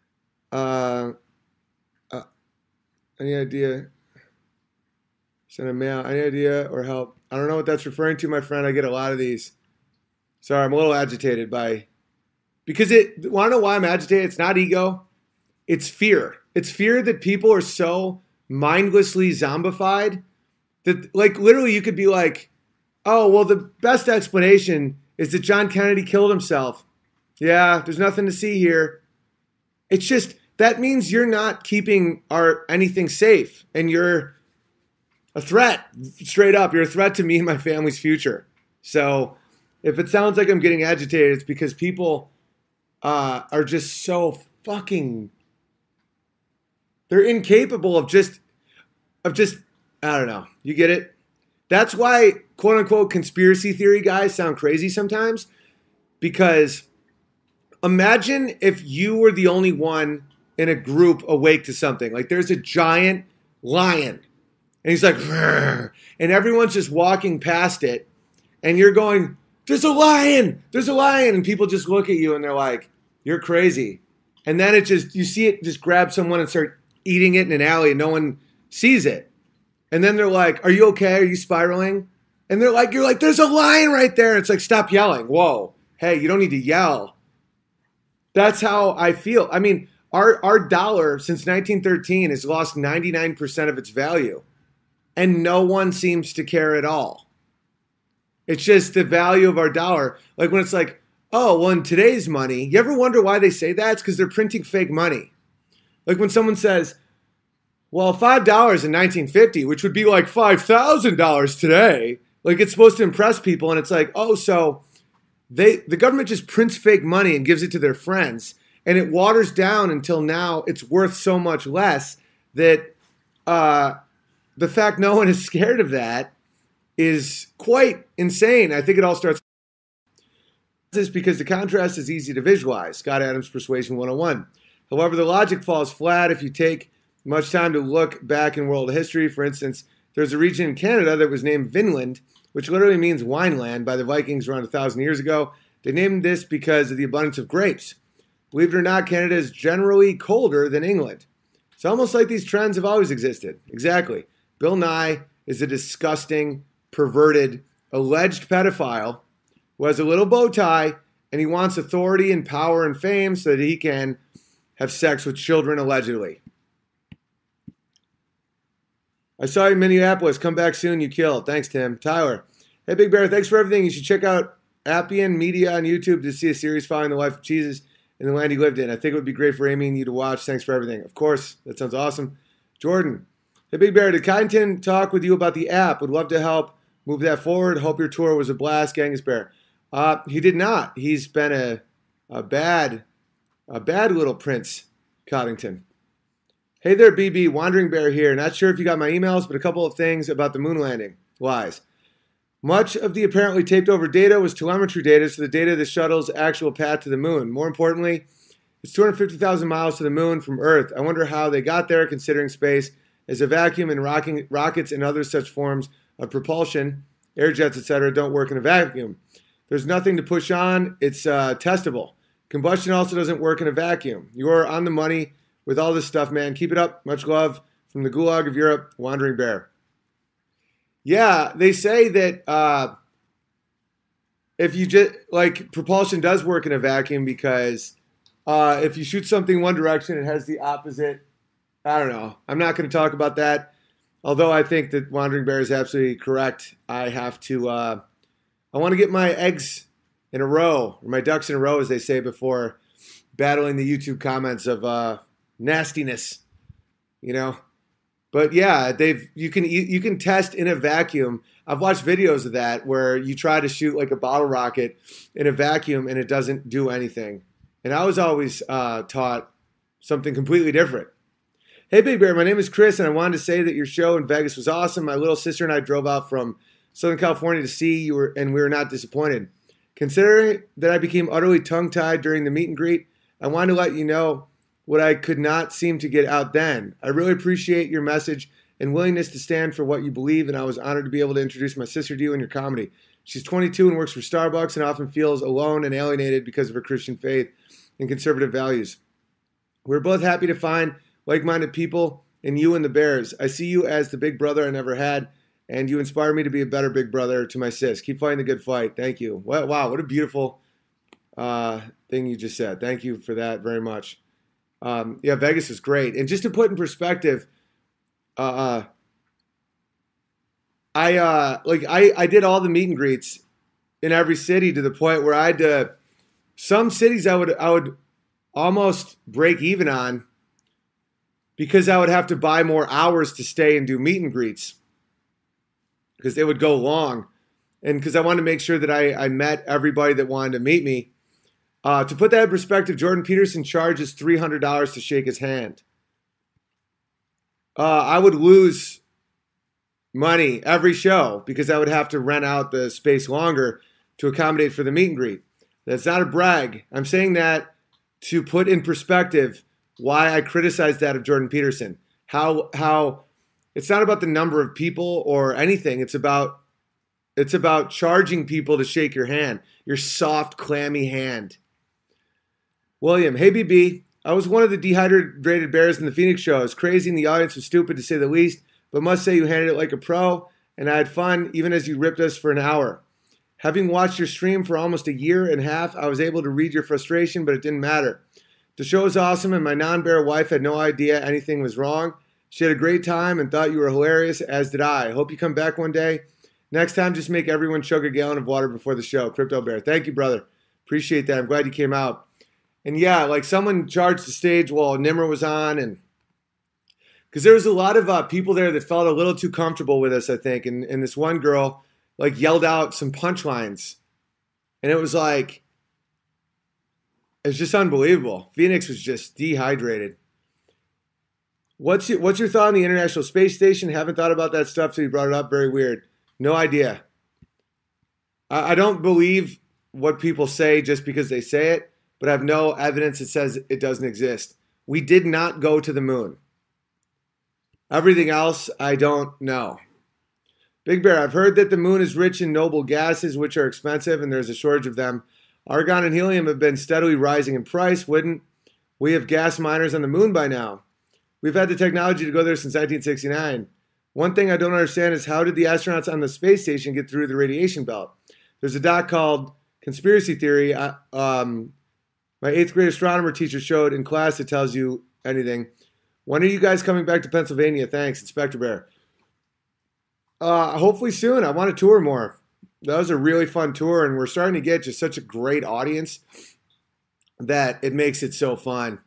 Speaker 1: Any idea? Send a mail. Any idea or help? I don't know what that's referring to, my friend. I get a lot of these. Sorry, I'm a little agitated because want to know why I'm agitated? It's not ego. It's fear. It's fear that people are so mindlessly zombified that, like, literally you could be like, oh, well, the best explanation is that John Kennedy killed himself. Yeah, there's nothing to see here. It's just, that means you're not keeping anything safe, and you're a threat, straight up. You're a threat to me and my family's future. So if it sounds like I'm getting agitated, it's because people are just so fucking, they're incapable of just, I don't know. You get it? That's why, quote unquote, conspiracy theory guys sound crazy sometimes, because imagine if you were the only one in a group awake to something. Like there's a giant lion and he's like, "Rrr," and everyone's just walking past it and you're going, there's a lion, and people just look at you and they're like, you're crazy. And then you see it just grab someone and start eating it in an alley and no one sees it. And then they're like, are you okay? Are you spiraling? And they're like, you're like, there's a lion right there. And it's like, stop yelling. Whoa. Hey, you don't need to yell. That's how I feel. I mean, our dollar since 1913 has lost 99% of its value. And no one seems to care at all. It's just the value of our dollar. Like when it's like, oh, well, in today's money, you ever wonder why they say that? It's because they're printing fake money. Like when someone says, well, $5 in 1950, which would be like $5,000 today. Like it's supposed to impress people. And it's like, oh, so the government just prints fake money and gives it to their friends. And it waters down until now it's worth so much less that the fact no one is scared of that is quite insane. I think it all starts this because the contrast is easy to visualize. Scott Adams, Persuasion 101. However, the logic falls flat if you take much time to look back in world history. For instance, there's a region in Canada that was named Vinland, which literally means wine land, by the Vikings around 1,000 years ago. They named this because of the abundance of grapes. Believe it or not, Canada is generally colder than England. It's almost like these trends have always existed. Exactly. Bill Nye is a disgusting, perverted, alleged pedophile who has a little bow tie and he wants authority and power and fame so that he can have sex with children, allegedly. I saw you in Minneapolis. Come back soon. You killed. Thanks, Tim. Tyler. Hey, Big Bear. Thanks for everything. You should check out Appian Media on YouTube to see a series following the life of Jesus in the land he lived in. I think it would be great for Amy and you to watch. Thanks for everything. Of course. That sounds awesome. Jordan. Hey, Big Bear. Did Kyneton talk with you about the app? Would love to help move that forward. Hope your tour was a blast. Genghis Bear. He did not. He's been a bad little prince, Coddington. Hey there, BB. Wandering Bear here. Not sure if you got my emails, but a couple of things about the moon landing. Lies. Much of the apparently taped over data was telemetry data, so the data of the shuttle's actual path to the moon. More importantly, it's 250,000 miles to the moon from Earth. I wonder how they got there, considering space is a vacuum and rockets and other such forms of propulsion, air jets, etc., don't work in a vacuum. There's nothing to push on. It's testable. Combustion also doesn't work in a vacuum. You're on the money with all this stuff, man. Keep it up. Much love from the Gulag of Europe, Wandering Bear. Yeah, they say that if you just, like, propulsion does work in a vacuum because if you shoot something one direction, it has the opposite. I don't know. I'm not going to talk about that. Although I think that Wandering Bear is absolutely correct. I have to, I want to get my eggs in a row, or my ducks in a row, as they say, before battling the YouTube comments of nastiness, you know. But yeah, you can test in a vacuum. I've watched videos of that where you try to shoot like a bottle rocket in a vacuum and it doesn't do anything. And I was always taught something completely different. Hey, Big Bear, my name is Chris, and I wanted to say that your show in Vegas was awesome. My little sister and I drove out from Southern California to see you, and we were not disappointed. Considering that I became utterly tongue-tied during the meet and greet, I wanted to let you know what I could not seem to get out then. I really appreciate your message and willingness to stand for what you believe, and I was honored to be able to introduce my sister to you and your comedy. She's 22 and works for Starbucks and often feels alone and alienated because of her Christian faith and conservative values. We're both happy to find like-minded people in you and the Bears. I see you as the big brother I never had, and you inspire me to be a better big brother to my sis. Keep fighting the good fight. Thank you. Wow, what a beautiful thing you just said. Thank you for that very much. Yeah, Vegas is great. And just to put in perspective, I did all the meet and greets in every city to the point where I had to, some cities I would almost break even on because I would have to buy more hours to stay and do meet and greets because they would go long. and because I wanted to make sure that I met everybody that wanted to meet me. To put that in perspective, Jordan Peterson charges $300 to shake his hand. I would lose money every show because I would have to rent out the space longer to accommodate for the meet and greet. That's not a brag. I'm saying that to put in perspective why I criticized that of Jordan Peterson. How it's not about the number of people or anything. It's about charging people to shake your hand, your soft, clammy hand. William, hey BB, I was one of the dehydrated bears in the Phoenix show. It was crazy and the audience was stupid to say the least, but must say you handled it like a pro, and I had fun even as you ripped us for an hour. Having watched your stream for almost a year and a half, I was able to read your frustration, but it didn't matter. The show was awesome, and my non-bear wife had no idea anything was wrong. She had a great time and thought you were hilarious, as did I. Hope you come back one day. Next time, just make everyone chug a gallon of water before the show. Crypto Bear. Thank you, brother. Appreciate that. I'm glad you came out. And yeah, like someone charged the stage while Nimmer was on, and because there was a lot of people there that felt a little too comfortable with us, I think. And this one girl like yelled out some punchlines, and it was like, it's just unbelievable. Phoenix was just dehydrated. What's your thought on the International Space Station? Haven't thought about that stuff till you brought it up. Very weird. No idea. I don't believe what people say just because they say it, but I have no evidence that says it doesn't exist. We did not go to the moon. Everything else, I don't know. Big Bear, I've heard that the moon is rich in noble gases, which are expensive, and there's a shortage of them. Argon and helium have been steadily rising in price. Wouldn't we have gas miners on the moon by now? We've had the technology to go there since 1969. One thing I don't understand is how did the astronauts on the space station get through the radiation belt? There's a doc called Conspiracy Theory. My 8th grade astronomer teacher showed in class that tells you anything. When are you guys coming back to Pennsylvania? Thanks, Inspector Bear. Hopefully soon. I want to tour more. That was a really fun tour, and we're starting to get just such a great audience that it makes it so fun.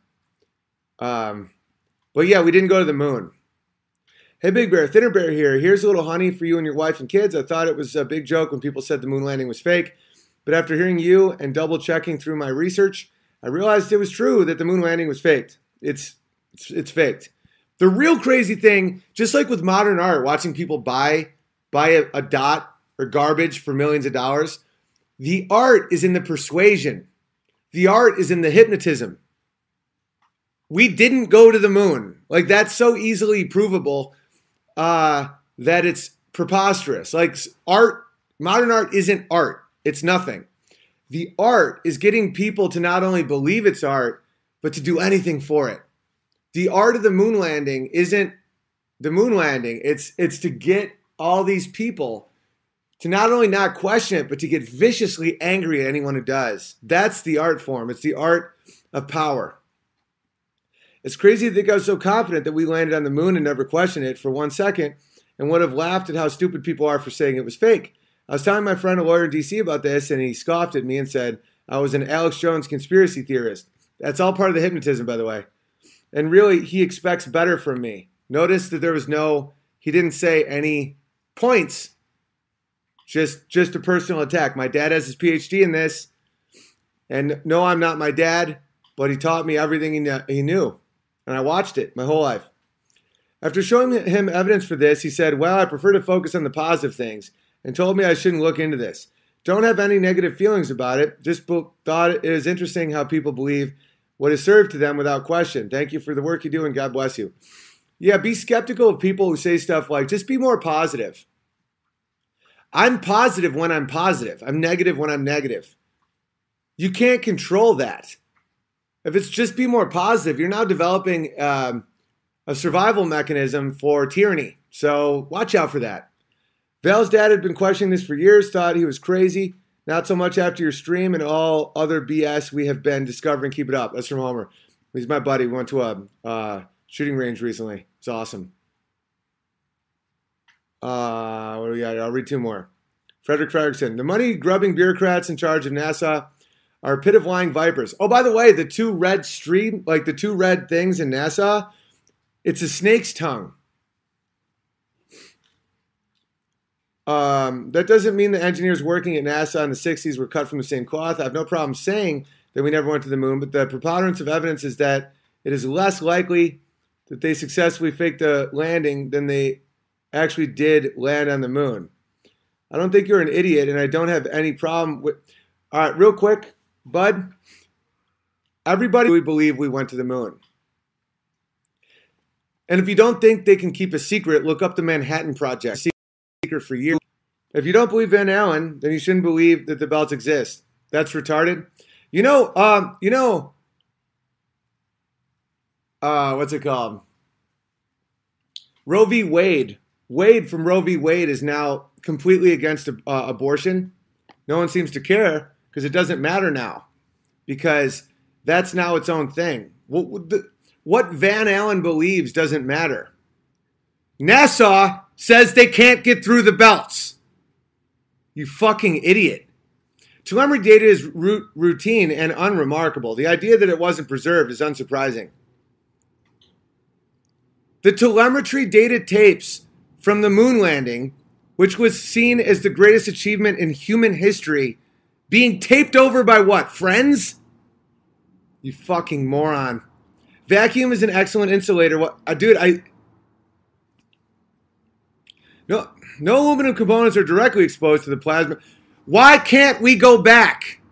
Speaker 1: But yeah, we didn't go to the moon. Hey, Big Bear, Thinner Bear here. Here's a little honey for you and your wife and kids. I thought it was a big joke when people said the moon landing was fake, but after hearing you and double checking through my research, I realized it was true that the moon landing was faked. It's faked. The real crazy thing, just like with modern art, watching people buy a dot or garbage for millions of dollars, the art is in the persuasion. The art is in the hypnotism. We didn't go to the moon. Like, that's so easily provable that it's preposterous. Like, art, modern art isn't art. It's nothing. The art is getting people to not only believe it's art, but to do anything for it. The art of the moon landing isn't the moon landing. It's to get all these people to not only not question it, but to get viciously angry at anyone who does. That's the art form. It's the art of power. It's crazy to think I was so confident that we landed on the moon and never questioned it for 1 second and would have laughed at how stupid people are for saying it was fake. I was telling my friend, a lawyer in D.C., about this, and he scoffed at me and said I was an Alex Jones conspiracy theorist. That's all part of the hypnotism, by the way. And really, he expects better from me. Notice that he didn't say any points, just a personal attack. My dad has his PhD in this, and no, I'm not my dad, but he taught me everything he knew, and I watched it my whole life. After showing him evidence for this, he said, well, I prefer to focus on the positive things, and told me I shouldn't look into this. Don't have any negative feelings about it, just thought it is interesting how people believe what is served to them without question. Thank you for the work you do, and God bless you. Yeah, be skeptical of people who say stuff like, just be more positive. I'm positive when I'm positive. I'm negative when I'm negative. You can't control that. If it's just be more positive, you're now developing a survival mechanism for tyranny. So watch out for that. Val's dad had been questioning this for years, thought he was crazy. Not so much after your stream and all other BS we have been discovering. Keep it up. That's from Homer. He's my buddy. We went to a shooting range recently. It's awesome. What do we got? I'll read two more. Frederick Fredrickson. The money-grubbing bureaucrats in charge of NASA are a pit of lying vipers. Oh, by the way, the two red things in NASA, it's a snake's tongue. That doesn't mean the engineers working at NASA in the 60s were cut from the same cloth. I have no problem saying that we never went to the moon, but the preponderance of evidence is that it is less likely that they successfully faked a landing than they actually did land on the moon. I don't think you're an idiot, and I don't have any problem with... All right, real quick, bud. Everybody believe we went to the moon. And if you don't think they can keep a secret, look up the Manhattan Project. Secret for years. If you don't believe Van Allen, then you shouldn't believe that the belts exist. That's retarded. What's it called? Roe v. Wade. Wade from Roe v. Wade is now completely against abortion. No one seems to care because it doesn't matter now because that's now its own thing. What Van Allen believes doesn't matter. NASA says they can't get through the belts. You fucking idiot. Telemetry data is routine and unremarkable. The idea that it wasn't preserved is unsurprising. The telemetry data tapes from the moon landing, which was seen as the greatest achievement in human history, being taped over by what? Friends? You fucking moron. Vacuum is an excellent insulator. No aluminum components are directly exposed to the plasma. Why can't we go back?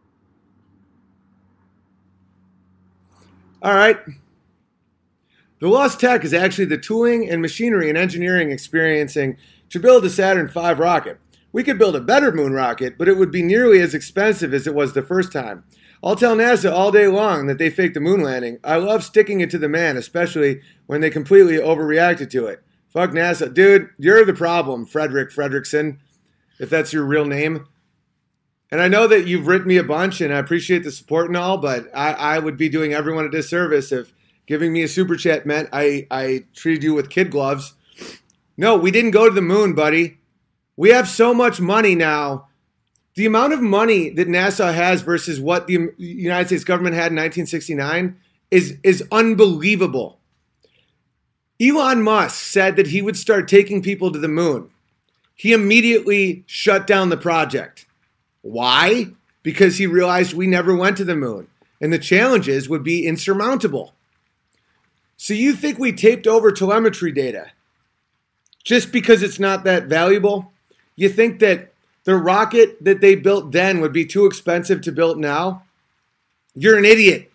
Speaker 1: All right. The lost tech is actually the tooling and machinery and engineering experiencing to build a Saturn V rocket. We could build a better moon rocket, but it would be nearly as expensive as it was the first time. I'll tell NASA all day long that they faked the moon landing. I love sticking it to the man, especially when they completely overreacted to it. Fuck NASA. Dude, you're the problem, Frederick Fredrickson, if that's your real name. And I know that you've written me a bunch, and I appreciate the support and all, but I would be doing everyone a disservice if giving me a super chat meant I treated you with kid gloves. No, we didn't go to the moon, buddy. We have so much money now. The amount of money that NASA has versus what the United States government had in 1969 is unbelievable. Elon Musk said that he would start taking people to the moon. He immediately shut down the project. Why? Because he realized we never went to the moon, and the challenges would be insurmountable. So you think we taped over telemetry data just because it's not that valuable? You think that the rocket that they built then would be too expensive to build now? You're an idiot.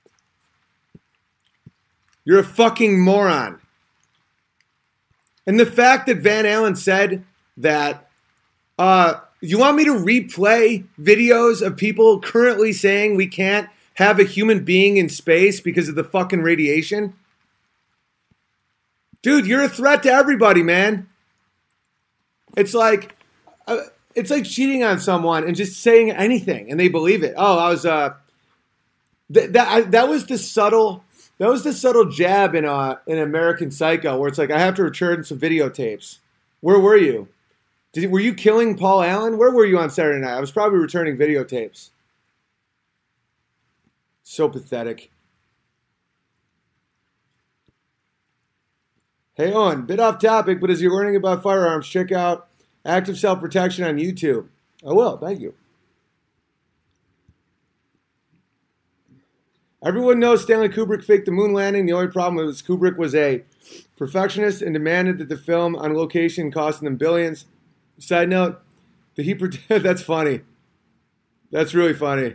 Speaker 1: You're a fucking moron. And the fact that Van Allen said that, you want me to replay videos of people currently saying we can't have a human being in space because of the fucking radiation? Dude, you're a threat to everybody, man. It's like cheating on someone and just saying anything and they believe it. Oh, I was that was the subtle jab in American Psycho where it's like I have to return some videotapes. Where were you? Were you killing Paul Allen? Where were you on Saturday night? I was probably returning videotapes. So pathetic. Hey, Owen, bit off topic, but as you're learning about firearms, check out Active Self-Protection on YouTube. I will, thank you. Everyone knows Stanley Kubrick faked the moon landing. The only problem was Kubrick was a perfectionist and demanded that the film on location cost them billions. Side note, that's funny. That's really funny.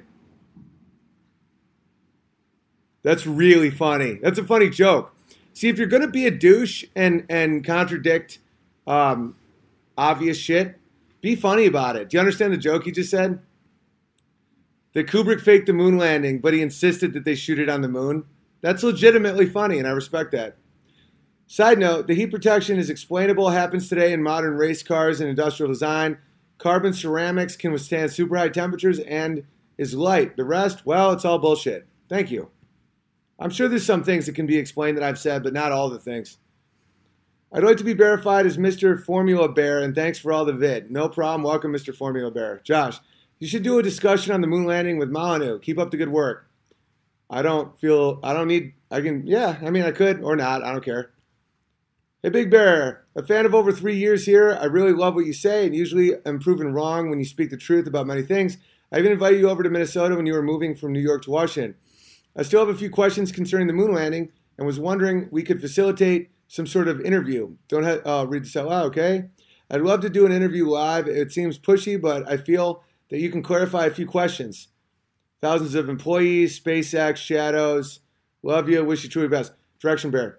Speaker 1: That's really funny. That's a funny joke. See, if you're going to be a douche and contradict obvious shit, be funny about it. Do you understand the joke he just said? That Kubrick faked the moon landing, but he insisted that they shoot it on the moon. That's legitimately funny, and I respect that. Side note, the heat protection is explainable, happens today in modern race cars and industrial design. Carbon ceramics can withstand super high temperatures and is light. The rest, well, it's all bullshit. Thank you. I'm sure there's some things that can be explained that I've said, but not all the things. I'd like to be verified as Mr. Formula Bear, and thanks for all the vid. No problem. Welcome, Mr. Formula Bear. Josh, you should do a discussion on the moon landing with Molyneux. Keep up the good work. I could or not. I don't care. Hey, Big Bear, a fan of over 3 years here. I really love what you say and usually am proven wrong when you speak the truth about many things. I even invited you over to Minnesota when you were moving from New York to Washington. I still have a few questions concerning the moon landing and was wondering we could facilitate some sort of interview. Don't read this out loud, okay? I'd love to do an interview live. It seems pushy, but I feel that you can clarify a few questions. Thousands of employees, SpaceX, Shadows. Love you. Wish you truly best. Distraction Bear.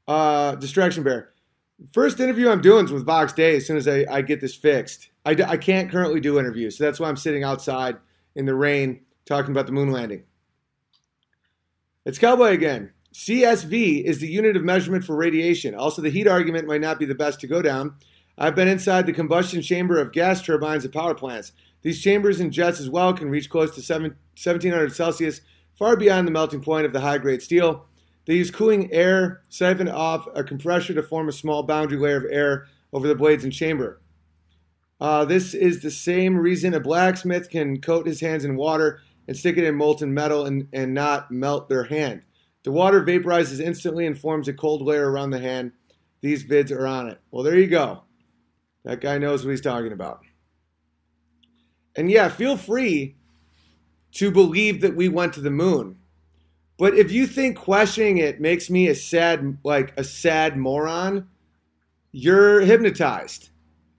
Speaker 1: First interview I'm doing is with Vox Day as soon as I get this fixed. I can't currently do interviews, so that's why I'm sitting outside in the rain talking about the moon landing. It's Cowboy again. CSV is the unit of measurement for radiation. Also, the heat argument might not be the best to go down. I've been inside the combustion chamber of gas turbines at power plants. These chambers and jets as well can reach close to 1700 Celsius, far beyond the melting point of the high-grade steel. They use cooling air siphoned off a compressor to form a small boundary layer of air over the blades and chamber. This is the same reason a blacksmith can coat his hands in water and stick it in molten metal and not melt their hand. The water vaporizes instantly and forms a cold layer around the hand. These vids are on it. Well, there you go. That guy knows what he's talking about. And yeah, feel free to believe that we went to the moon. But if you think questioning it makes me a sad moron, you're hypnotized.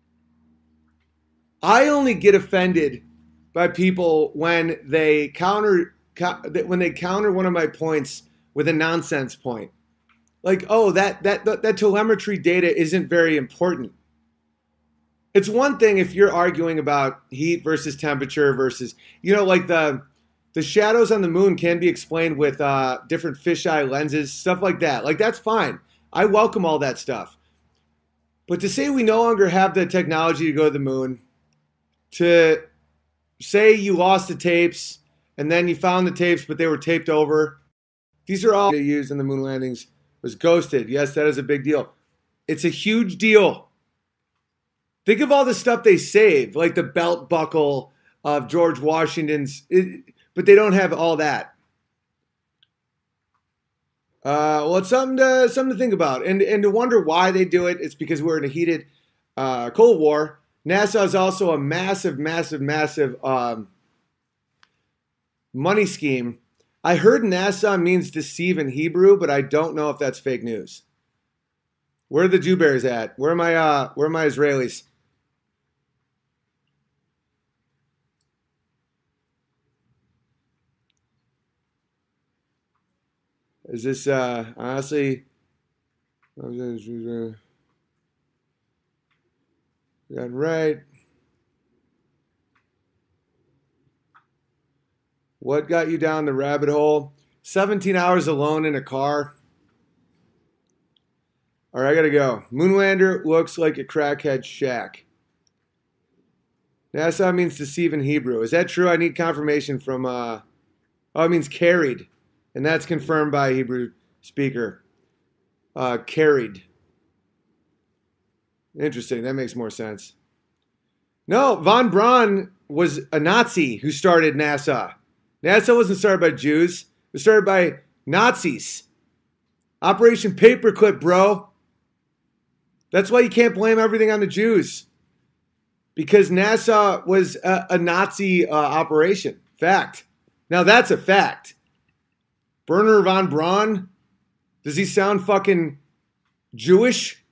Speaker 1: I only get offended by people when they counter one of my points with a nonsense point. Like, oh, that telemetry data isn't very important. It's one thing if you're arguing about heat versus temperature versus, like the shadows on the moon can be explained with different fisheye lenses, stuff like that. Like, that's fine. I welcome all that stuff. But to say we no longer have the technology to go to the moon, to say you lost the tapes and then you found the tapes but they were taped over, these are all used in the moon landings, was ghosted. Yes, that is a big deal. It's a huge deal. Think of all the stuff they saved, like the belt buckle of George Washington's, but they don't have all that. Well, it's something to think about, and to wonder why they do it. It's because we're in a heated Cold War. NASA is also a massive money scheme. I heard NASA means deceive in Hebrew, but I don't know if that's fake news. Where are the Jew bears at? Where are my Israelis? Is this honestly? Got right. What got you down the rabbit hole? 17 hours alone in a car. All right, I gotta go. Moonlander looks like a crackhead shack. NASA means deceive in Hebrew. Is that true? I need confirmation from. It means carried, and that's confirmed by a Hebrew speaker. Carried. Interesting. That makes more sense. No, von Braun was a Nazi who started NASA. NASA wasn't started by Jews. It was started by Nazis. Operation Paperclip, bro. That's why you can't blame everything on the Jews. Because NASA was a Nazi operation. Fact. Now that's a fact. Werner von Braun? Does he sound fucking Jewish?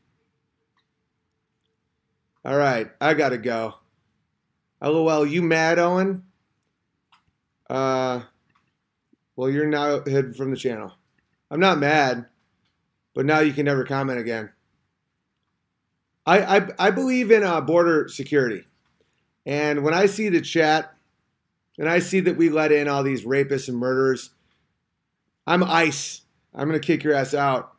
Speaker 1: All right, I gotta go. LOL, you mad, Owen? Well, you're now hidden from the channel. I'm not mad, but now you can never comment again. I believe in border security. And when I see the chat, and I see that we let in all these rapists and murderers, I'm ICE. I'm going to kick your ass out.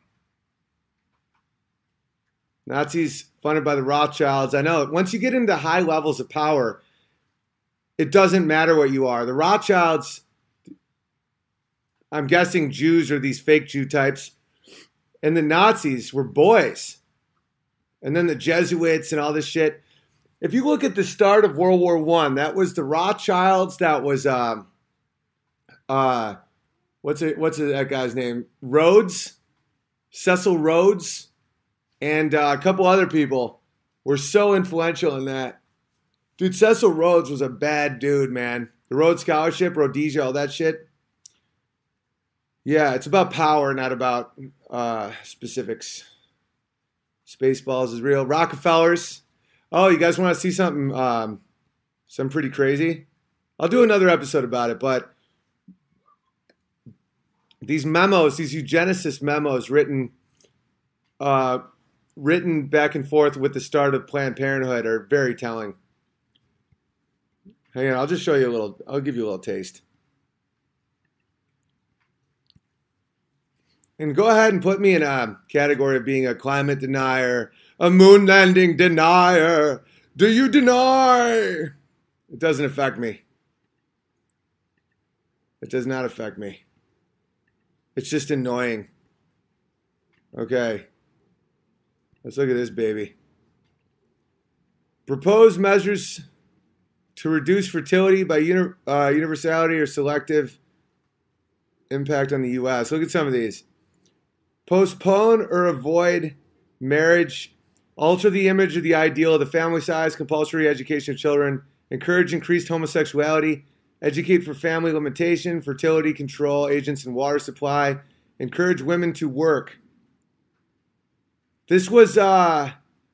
Speaker 1: Nazis funded by the Rothschilds. I know. Once you get into high levels of power, it doesn't matter what you are. The Rothschilds, I'm guessing Jews are these fake Jew types. And the Nazis were boys. And then the Jesuits and all this shit. If you look at the start of World War I, that was the Rothschilds. That was, what's that guy's name? Rhodes? Cecil Rhodes? and a couple other people were so influential in that. Dude, Cecil Rhodes was a bad dude, man. The Rhodes Scholarship, Rhodesia, all that shit. Yeah, it's about power, not about specifics. Spaceballs is real. Rockefellers. Oh, you guys want to see something pretty crazy? I'll do another episode about it, but these memos, these eugenicist memos written back and forth with the start of Planned Parenthood are very telling. Hang on, I'll just show you I'll give you a little taste. And go ahead and put me in a category of being a climate denier, a moon landing denier. Do you deny? It doesn't affect me. It does not affect me. It's just annoying. Okay. Let's look at this baby. Proposed measures to reduce fertility by universality or selective impact on the U.S. Look at some of these. Postpone or avoid marriage. Alter the image of the ideal of the family size. Compulsory education of children. Encourage increased homosexuality. Educate for family limitation. Fertility control agents and water supply. Encourage women to work. This was the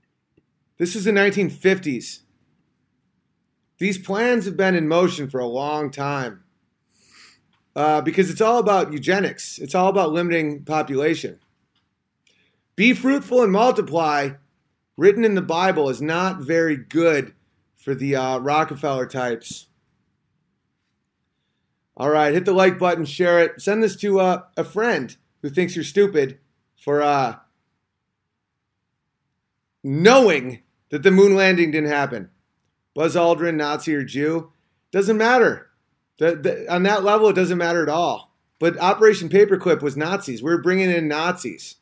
Speaker 1: 1950s. These plans have been in motion for a long time because it's all about eugenics. It's all about limiting population. Be fruitful and multiply, written in the Bible, is not very good for the Rockefeller types. All right, hit the like button, share it. Send this to a friend who thinks you're stupid for knowing that the moon landing didn't happen. Buzz Aldrin, Nazi or Jew, doesn't matter. On that level, it doesn't matter at all. But Operation Paperclip was Nazis. We were bringing in Nazis.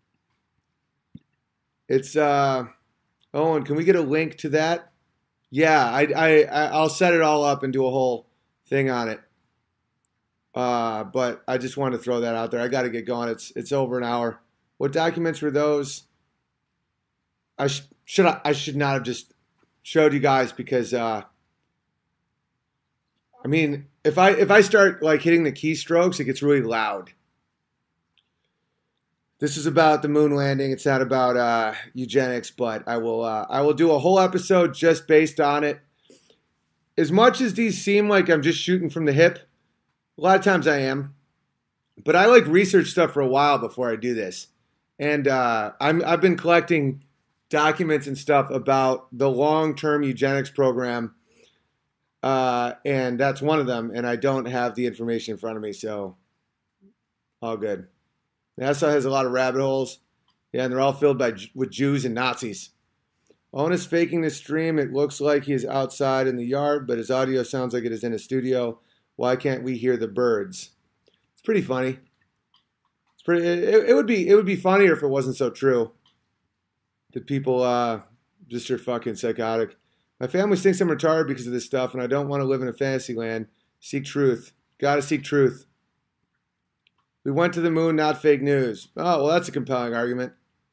Speaker 1: It's Owen, can we get a link to that? Yeah, I'll set it all up and do a whole thing on it. But I just wanted to throw that out there. I got to get going. It's over an hour. What documents were those? I should not have just showed you guys because I mean, if I start like hitting the keystrokes, it gets really loud. This is about the moon landing. It's not about eugenics, but I will do a whole episode just based on it. As much as these seem like I'm just shooting from the hip, a lot of times I am. But I like research stuff for a while before I do this. And I've been collecting documents and stuff about the long-term eugenics program. And that's one of them. And I don't have the information in front of me, so all good. NASA has a lot of rabbit holes. Yeah, and they're all filled with Jews and Nazis. Owen is faking this stream. It looks like he is outside in the yard, but his audio sounds like it is in a studio. Why can't we hear the birds? It's pretty funny. It's pretty. It would be funnier if it wasn't so true. That people just are fucking psychotic. My family thinks I'm retarded because of this stuff, and I don't want to live in a fantasy land. Seek truth. Gotta seek truth. We went to the moon, not fake news. Oh, well, that's a compelling argument.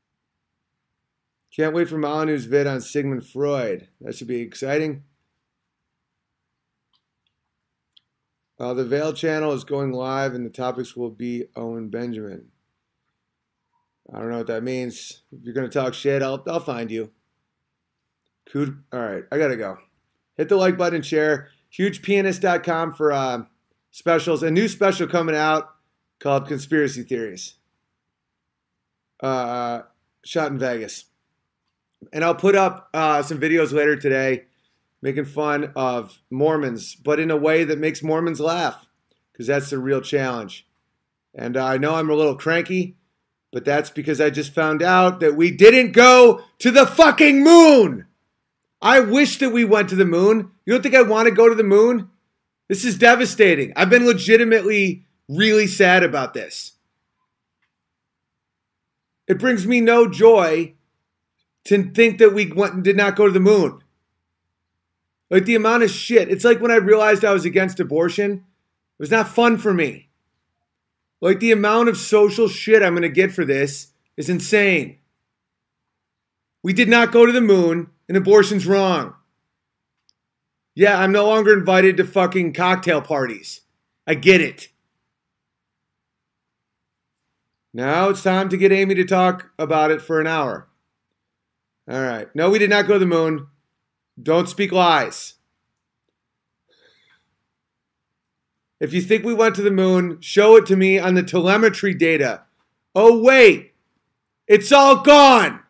Speaker 1: Can't wait for Molyneux's vid on Sigmund Freud. That should be exciting. The Veil channel is going live, and the topics will be Owen Benjamin. I don't know what that means. If you're going to talk shit, I'll find you. All right, I got to go. Hit the like button and share. HugePianist.com for specials. A new special coming out called Conspiracy Theories. Shot in Vegas. And I'll put up some videos later today making fun of Mormons, but in a way that makes Mormons laugh, because that's the real challenge. And I know I'm a little cranky, but that's because I just found out that we didn't go to the fucking moon. I wish that we went to the moon. You don't think I want to go to the moon? This is devastating. I've been legitimately really sad about this. It brings me no joy to think that we did not go to the moon. Like the amount of shit. It's like when I realized I was against abortion. It was not fun for me. Like the amount of social shit I'm going to get for this is insane. We did not go to the moon, and abortion's wrong. Yeah, I'm no longer invited to fucking cocktail parties. I get it. Now it's time to get Amy to talk about it for an hour. All right. No, we did not go to the moon. Don't speak lies. If you think we went to the moon, show it to me on the telemetry data. Oh, wait. It's all gone.